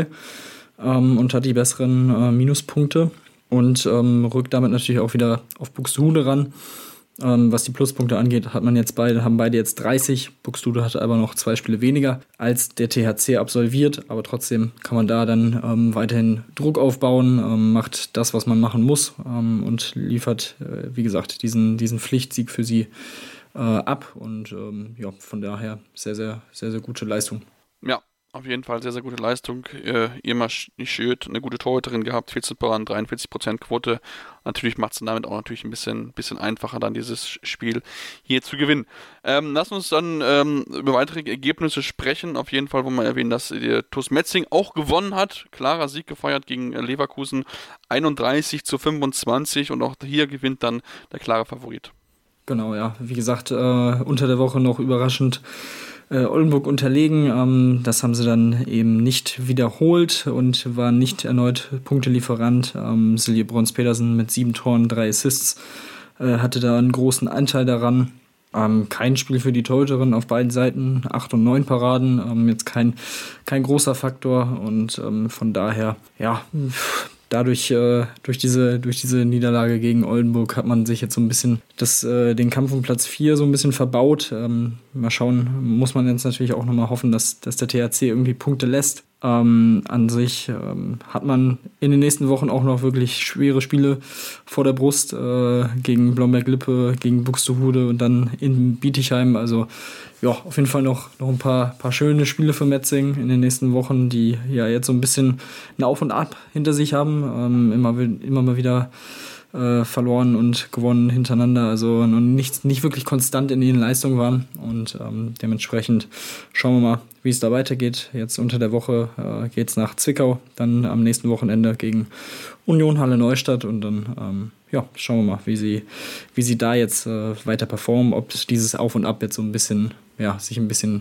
ähm, und hat die besseren äh, Minuspunkte. Und ähm, rückt damit natürlich auch wieder auf Buxtehude ran. Ähm, was die Pluspunkte angeht, hat man jetzt beide, haben beide jetzt dreißig. Buxtehude hatte aber noch zwei Spiele weniger als der T H C absolviert. Aber trotzdem kann man da dann ähm, weiterhin Druck aufbauen, ähm, macht das, was man machen muss ähm, und liefert, äh, wie gesagt, diesen, diesen Pflichtsieg für sie äh, ab. Und ähm, ja, von daher sehr, sehr, sehr, sehr gute Leistung. Ja. Auf jeden Fall sehr, sehr gute Leistung. Äh, Irma Schiött, eine gute Torhüterin gehabt, vierzehn Paraden, dreiundvierzig Prozent Quote. Natürlich macht es damit auch natürlich ein bisschen, bisschen einfacher, dann dieses Spiel hier zu gewinnen. Ähm, lass uns dann ähm, über weitere Ergebnisse sprechen. Auf jeden Fall wollen wir erwähnen, dass der TuS Metzingen auch gewonnen hat. Klarer Sieg gefeiert gegen Leverkusen, einunddreißig zu fünfundzwanzig, und auch hier gewinnt dann der klare Favorit. Genau, ja. Wie gesagt, äh, unter der Woche noch überraschend Äh, Oldenburg unterlegen. Ähm, das haben sie dann eben nicht wiederholt und waren nicht erneut Punktelieferant. Ähm, Silje Brons-Pedersen mit sieben Toren, drei Assists äh, hatte da einen großen Anteil daran. Ähm, kein Spiel für die Torhüterin auf beiden Seiten, acht und neun Paraden, ähm, jetzt kein, kein großer Faktor und ähm, von daher, ja, dadurch, äh, durch diese, durch diese Niederlage gegen Oldenburg hat man sich jetzt so ein bisschen das, äh, den Kampf um Platz vier so ein bisschen verbaut. Ähm, mal schauen, muss man jetzt natürlich auch nochmal hoffen, dass, dass der T H C irgendwie Punkte lässt. Ähm, an sich ähm, hat man in den nächsten Wochen auch noch wirklich schwere Spiele vor der Brust äh, gegen Blomberg-Lippe, gegen Buxtehude und dann in Bietigheim. Also ja, auf jeden Fall noch, noch ein paar, paar schöne Spiele für Metzingen in den nächsten Wochen, die ja jetzt so ein bisschen ein Auf und Ab hinter sich haben. Ähm, immer, immer mal wieder äh, verloren und gewonnen hintereinander, also nicht, nicht wirklich konstant in ihren Leistungen waren. Und ähm, dementsprechend schauen wir mal, wie es da weitergeht. Jetzt unter der Woche äh, geht es nach Zwickau, dann am nächsten Wochenende gegen Union Halle Neustadt und dann ähm, ja, schauen wir mal, wie sie, wie sie da jetzt äh, weiter performen, ob dieses Auf und Ab jetzt so ein bisschen, ja, sich ein bisschen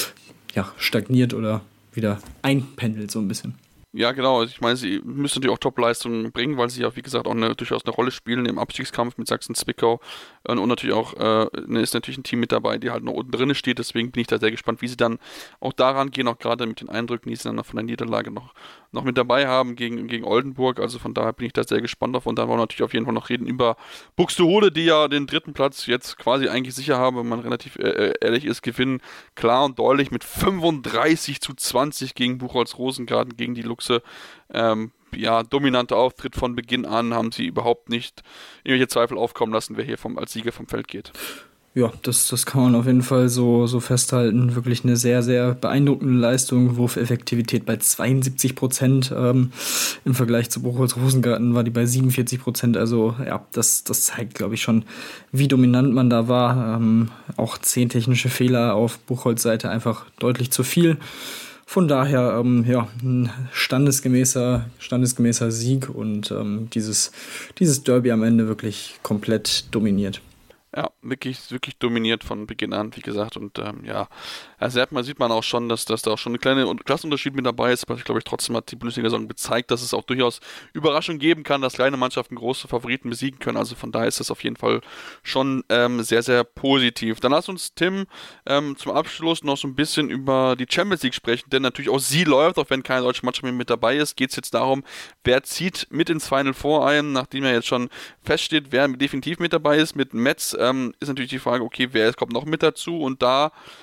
ja, stagniert oder wieder einpendelt so ein bisschen. Ja, genau. Also ich meine, sie müssen natürlich auch Top-Leistungen bringen, weil sie ja, wie gesagt, auch eine, durchaus eine Rolle spielen im Abstiegskampf mit Sachsen-Zwickau. Und, und natürlich auch äh, ist natürlich ein Team mit dabei, die halt noch unten drin steht. Deswegen bin ich da sehr gespannt, wie sie dann auch daran gehen, auch gerade mit den Eindrücken, die sie dann von der Niederlage noch, noch mit dabei haben gegen, gegen Oldenburg. Also von daher bin ich da sehr gespannt auf. Und dann wollen wir natürlich auf jeden Fall noch reden über Buxtehude, die ja den dritten Platz jetzt quasi eigentlich sicher haben, wenn man relativ äh, ehrlich ist, gewinnen klar und deutlich mit fünfunddreißig zu zwanzig gegen Buchholz-Rosengarten, gegen die Luchse. Ähm, ja, dominanter Auftritt von Beginn an, haben sie überhaupt nicht irgendwelche Zweifel aufkommen lassen, wer hier vom, als Sieger vom Feld geht. Ja, das, das kann man auf jeden Fall so, so festhalten. Wirklich eine sehr, sehr beeindruckende Leistung. Wurfeffektivität bei zweiundsiebzig Prozent. Ähm, Im Vergleich zu Buchholz-Rosengarten war die bei siebenundvierzig Prozent. Also ja, das, das zeigt, glaube ich, schon, wie dominant man da war. Ähm, auch zehn technische Fehler auf Buchholz-Seite einfach deutlich zu viel. Von daher, ähm, ja, ein standesgemäßer, standesgemäßer Sieg und ähm, dieses, dieses Derby am Ende wirklich komplett dominiert. Ja, wirklich, wirklich dominiert von Beginn an, wie gesagt. Und ähm, ja, also erstmal sieht man auch schon, dass, dass da auch schon ein kleiner Klassenunterschied mit dabei ist. Aber ich glaube, ich trotzdem hat die Bundesliga-Saison gezeigt, dass es auch durchaus Überraschungen geben kann, dass kleine Mannschaften große Favoriten besiegen können. Also von daher ist das auf jeden Fall schon ähm, sehr, sehr positiv. Dann lass uns, Tim, ähm, zum Abschluss noch so ein bisschen über die Champions League sprechen, denn natürlich auch sie läuft, auch wenn keine deutsche Mannschaft mehr mit dabei ist, geht es jetzt darum, wer zieht mit ins Final Four ein, nachdem ja jetzt schon feststeht, wer definitiv mit dabei ist, mit Metz. Ähm, ist natürlich die Frage, okay, wer kommt noch mit dazu? Und da,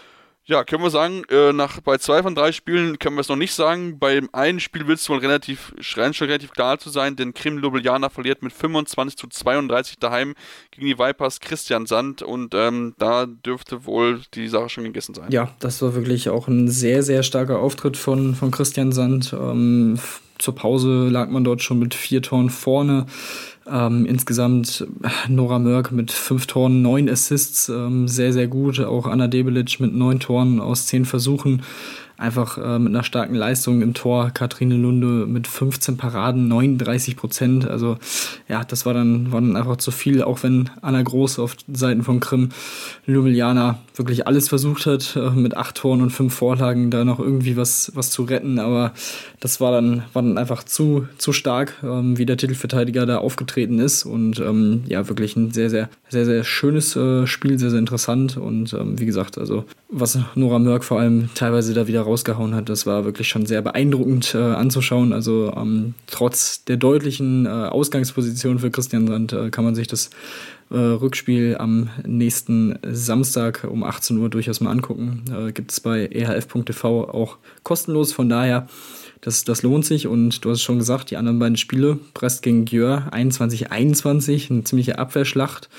Ja, können wir sagen, äh, nach, bei zwei von drei Spielen können wir es noch nicht sagen. Beim einen Spiel wird es wohl relativ, scheint schon relativ klar zu sein, denn Krim Ljubljana verliert mit fünfundzwanzig zu zweiunddreißig daheim gegen die Vipers Kristiansand und ähm, da dürfte wohl die Sache schon gegessen sein. Ja, das war wirklich auch ein sehr, sehr starker Auftritt von, von Kristiansand. Ähm, zur Pause lag man dort schon mit vier Toren vorne. Ähm, insgesamt Nora Mörk mit fünf Toren, neun Assists, ähm, sehr, sehr gut. Auch Anna Debelic mit neun Toren aus zehn Versuchen. Einfach äh, mit einer starken Leistung im Tor. Katrine Lunde mit fünfzehn Paraden, neununddreißig Prozent. Also ja, das war dann, war dann einfach zu viel, auch wenn Anna Groß auf Seiten von Krim Ljubljana wirklich alles versucht hat, äh, mit acht Toren und fünf Vorlagen da noch irgendwie was, was zu retten. Aber das war dann, war dann einfach zu, zu stark, ähm, wie der Titelverteidiger da aufgetreten ist. Und ähm, ja, wirklich ein sehr, sehr, sehr, sehr schönes äh, Spiel, sehr, sehr interessant. Und ähm, wie gesagt, also was Nora Mörk vor allem teilweise da wieder rausgehauen hat, das war wirklich schon sehr beeindruckend äh, anzuschauen. Also ähm, trotz der deutlichen äh, Ausgangsposition für Kristiansand äh, kann man sich das äh, Rückspiel am nächsten Samstag um achtzehn Uhr durchaus mal angucken. Äh, gibt es bei e h f punkt t v auch kostenlos, von daher Das, das lohnt sich und du hast es schon gesagt, die anderen beiden Spiele, Brest gegen Győr, einundzwanzig einundzwanzig, eine ziemliche Abwehrschlacht.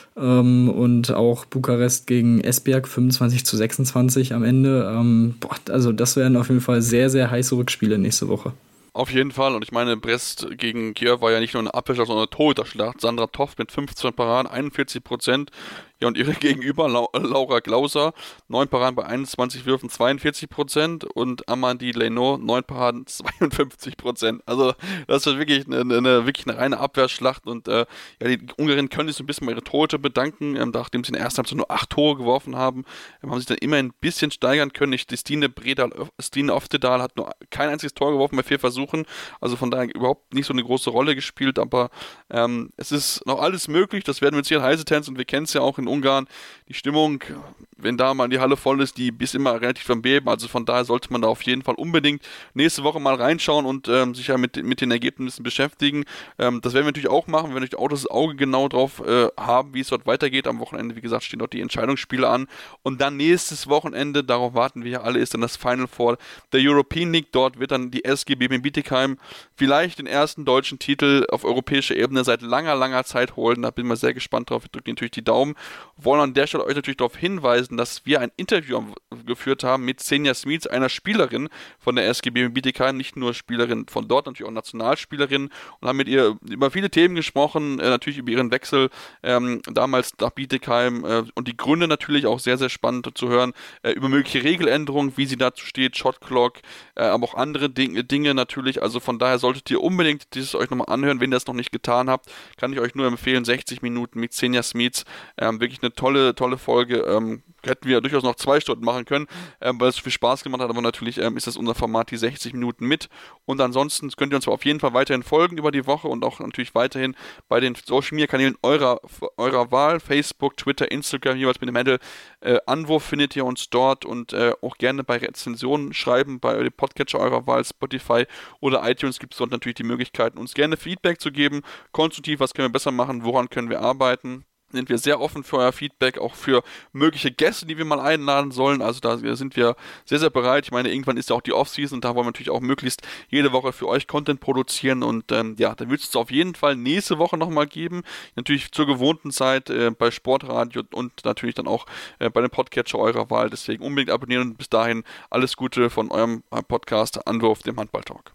Ähm, und auch Bukarest gegen Esbjerg, fünfundzwanzig zu sechsundzwanzig am Ende. Ähm, boah, also das wären auf jeden Fall sehr, sehr heiße Rückspiele nächste Woche. Auf jeden Fall, und ich meine, Brest gegen Győr war ja nicht nur eine Abwehrschlacht, sondern eine Torhüterschlacht. Sandra Toft mit fünfzehn Paraden, einundvierzig Prozent. Ja, und ihre Gegenüber, Laura Glauser, neun Paraden bei einundzwanzig Würfen, zweiundvierzig Prozent. Und Amandie Leno, neun Paraden, zweiundfünfzig Prozent. Also, das ist wirklich eine, eine, wirklich eine reine Abwehrschlacht. Und äh, ja, die Ungarinnen können sich so ein bisschen bei ihre Torhüter bedanken. Ähm, nachdem sie in der ersten Halbzeit nur acht Tore geworfen haben, ähm, haben sie dann immer ein bisschen steigern können. Ich, die Stine Bredal, Stine Oftedal hat nur kein einziges Tor geworfen bei vier Versuchen. Also von daher überhaupt nicht so eine große Rolle gespielt. Aber ähm, es ist noch alles möglich. Das werden wir jetzt hier in Heisetanz und wir kennen es ja auch in Ungarn, die Stimmung, wenn da mal die Halle voll ist, die ist immer relativ am Beben, also von daher sollte man da auf jeden Fall unbedingt nächste Woche mal reinschauen und ähm, sich ja mit, mit den Ergebnissen beschäftigen. Ähm, das werden wir natürlich auch machen, wenn wir auch das Auge genau drauf äh, haben, wie es dort weitergeht. Am Wochenende, wie gesagt, stehen dort die Entscheidungsspiele an und dann nächstes Wochenende, darauf warten wir ja alle, ist dann das Final Four der European League. Dort wird dann die S G B Bietigheim vielleicht den ersten deutschen Titel auf europäischer Ebene seit langer, langer Zeit holen. Da bin ich mal sehr gespannt drauf. Wir drücken natürlich die Daumen. Wollen an der Stelle euch natürlich darauf hinweisen, dass wir ein Interview geführt haben mit Senja Smits, einer Spielerin von der S G B Bietigheim, nicht nur Spielerin von dort, natürlich auch Nationalspielerin, und haben mit ihr über viele Themen gesprochen, äh, natürlich über ihren Wechsel ähm, damals nach Bietigheim äh, und die Gründe natürlich auch sehr, sehr spannend zu hören, äh, über mögliche Regeländerungen, wie sie dazu steht, Shotclock, äh, aber auch andere Ding- Dinge natürlich, also von daher solltet ihr unbedingt dieses euch nochmal anhören, wenn ihr das noch nicht getan habt, kann ich euch nur empfehlen, sechzig Minuten mit Senja Smits, ähm, wirklich eine tolle, tolle Folge, ähm, hätten wir durchaus noch zwei Stunden machen können, ähm, weil es viel Spaß gemacht hat, aber natürlich ähm, ist das unser Format, die sechzig Minuten mit. Und ansonsten könnt ihr uns auf jeden Fall weiterhin folgen über die Woche und auch natürlich weiterhin bei den Social Media Kanälen eurer, eurer Wahl, Facebook, Twitter, Instagram, jeweils mit dem Handle äh, Anwurf findet ihr uns dort und äh, auch gerne bei Rezensionen schreiben, bei dem Podcatcher eurer Wahl, Spotify oder iTunes gibt es dort natürlich die Möglichkeiten, uns gerne Feedback zu geben, konstruktiv, was können wir besser machen, woran können wir arbeiten. Sind wir sehr offen für euer Feedback, auch für mögliche Gäste, die wir mal einladen sollen. Also da sind wir sehr, sehr bereit. Ich meine, irgendwann ist ja auch die Off-Season und da wollen wir natürlich auch möglichst jede Woche für euch Content produzieren. Und ähm, ja, da wird es auf jeden Fall nächste Woche nochmal geben. Natürlich zur gewohnten Zeit äh, bei Sportradio und natürlich dann auch äh, bei dem Podcatcher eurer Wahl. Deswegen unbedingt abonnieren und bis dahin alles Gute von eurem Podcast Anwurf, dem Handball-Talk.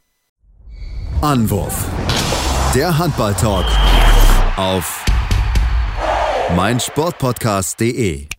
Anwurf, der Handball-Talk auf meinsportpodcast punkt de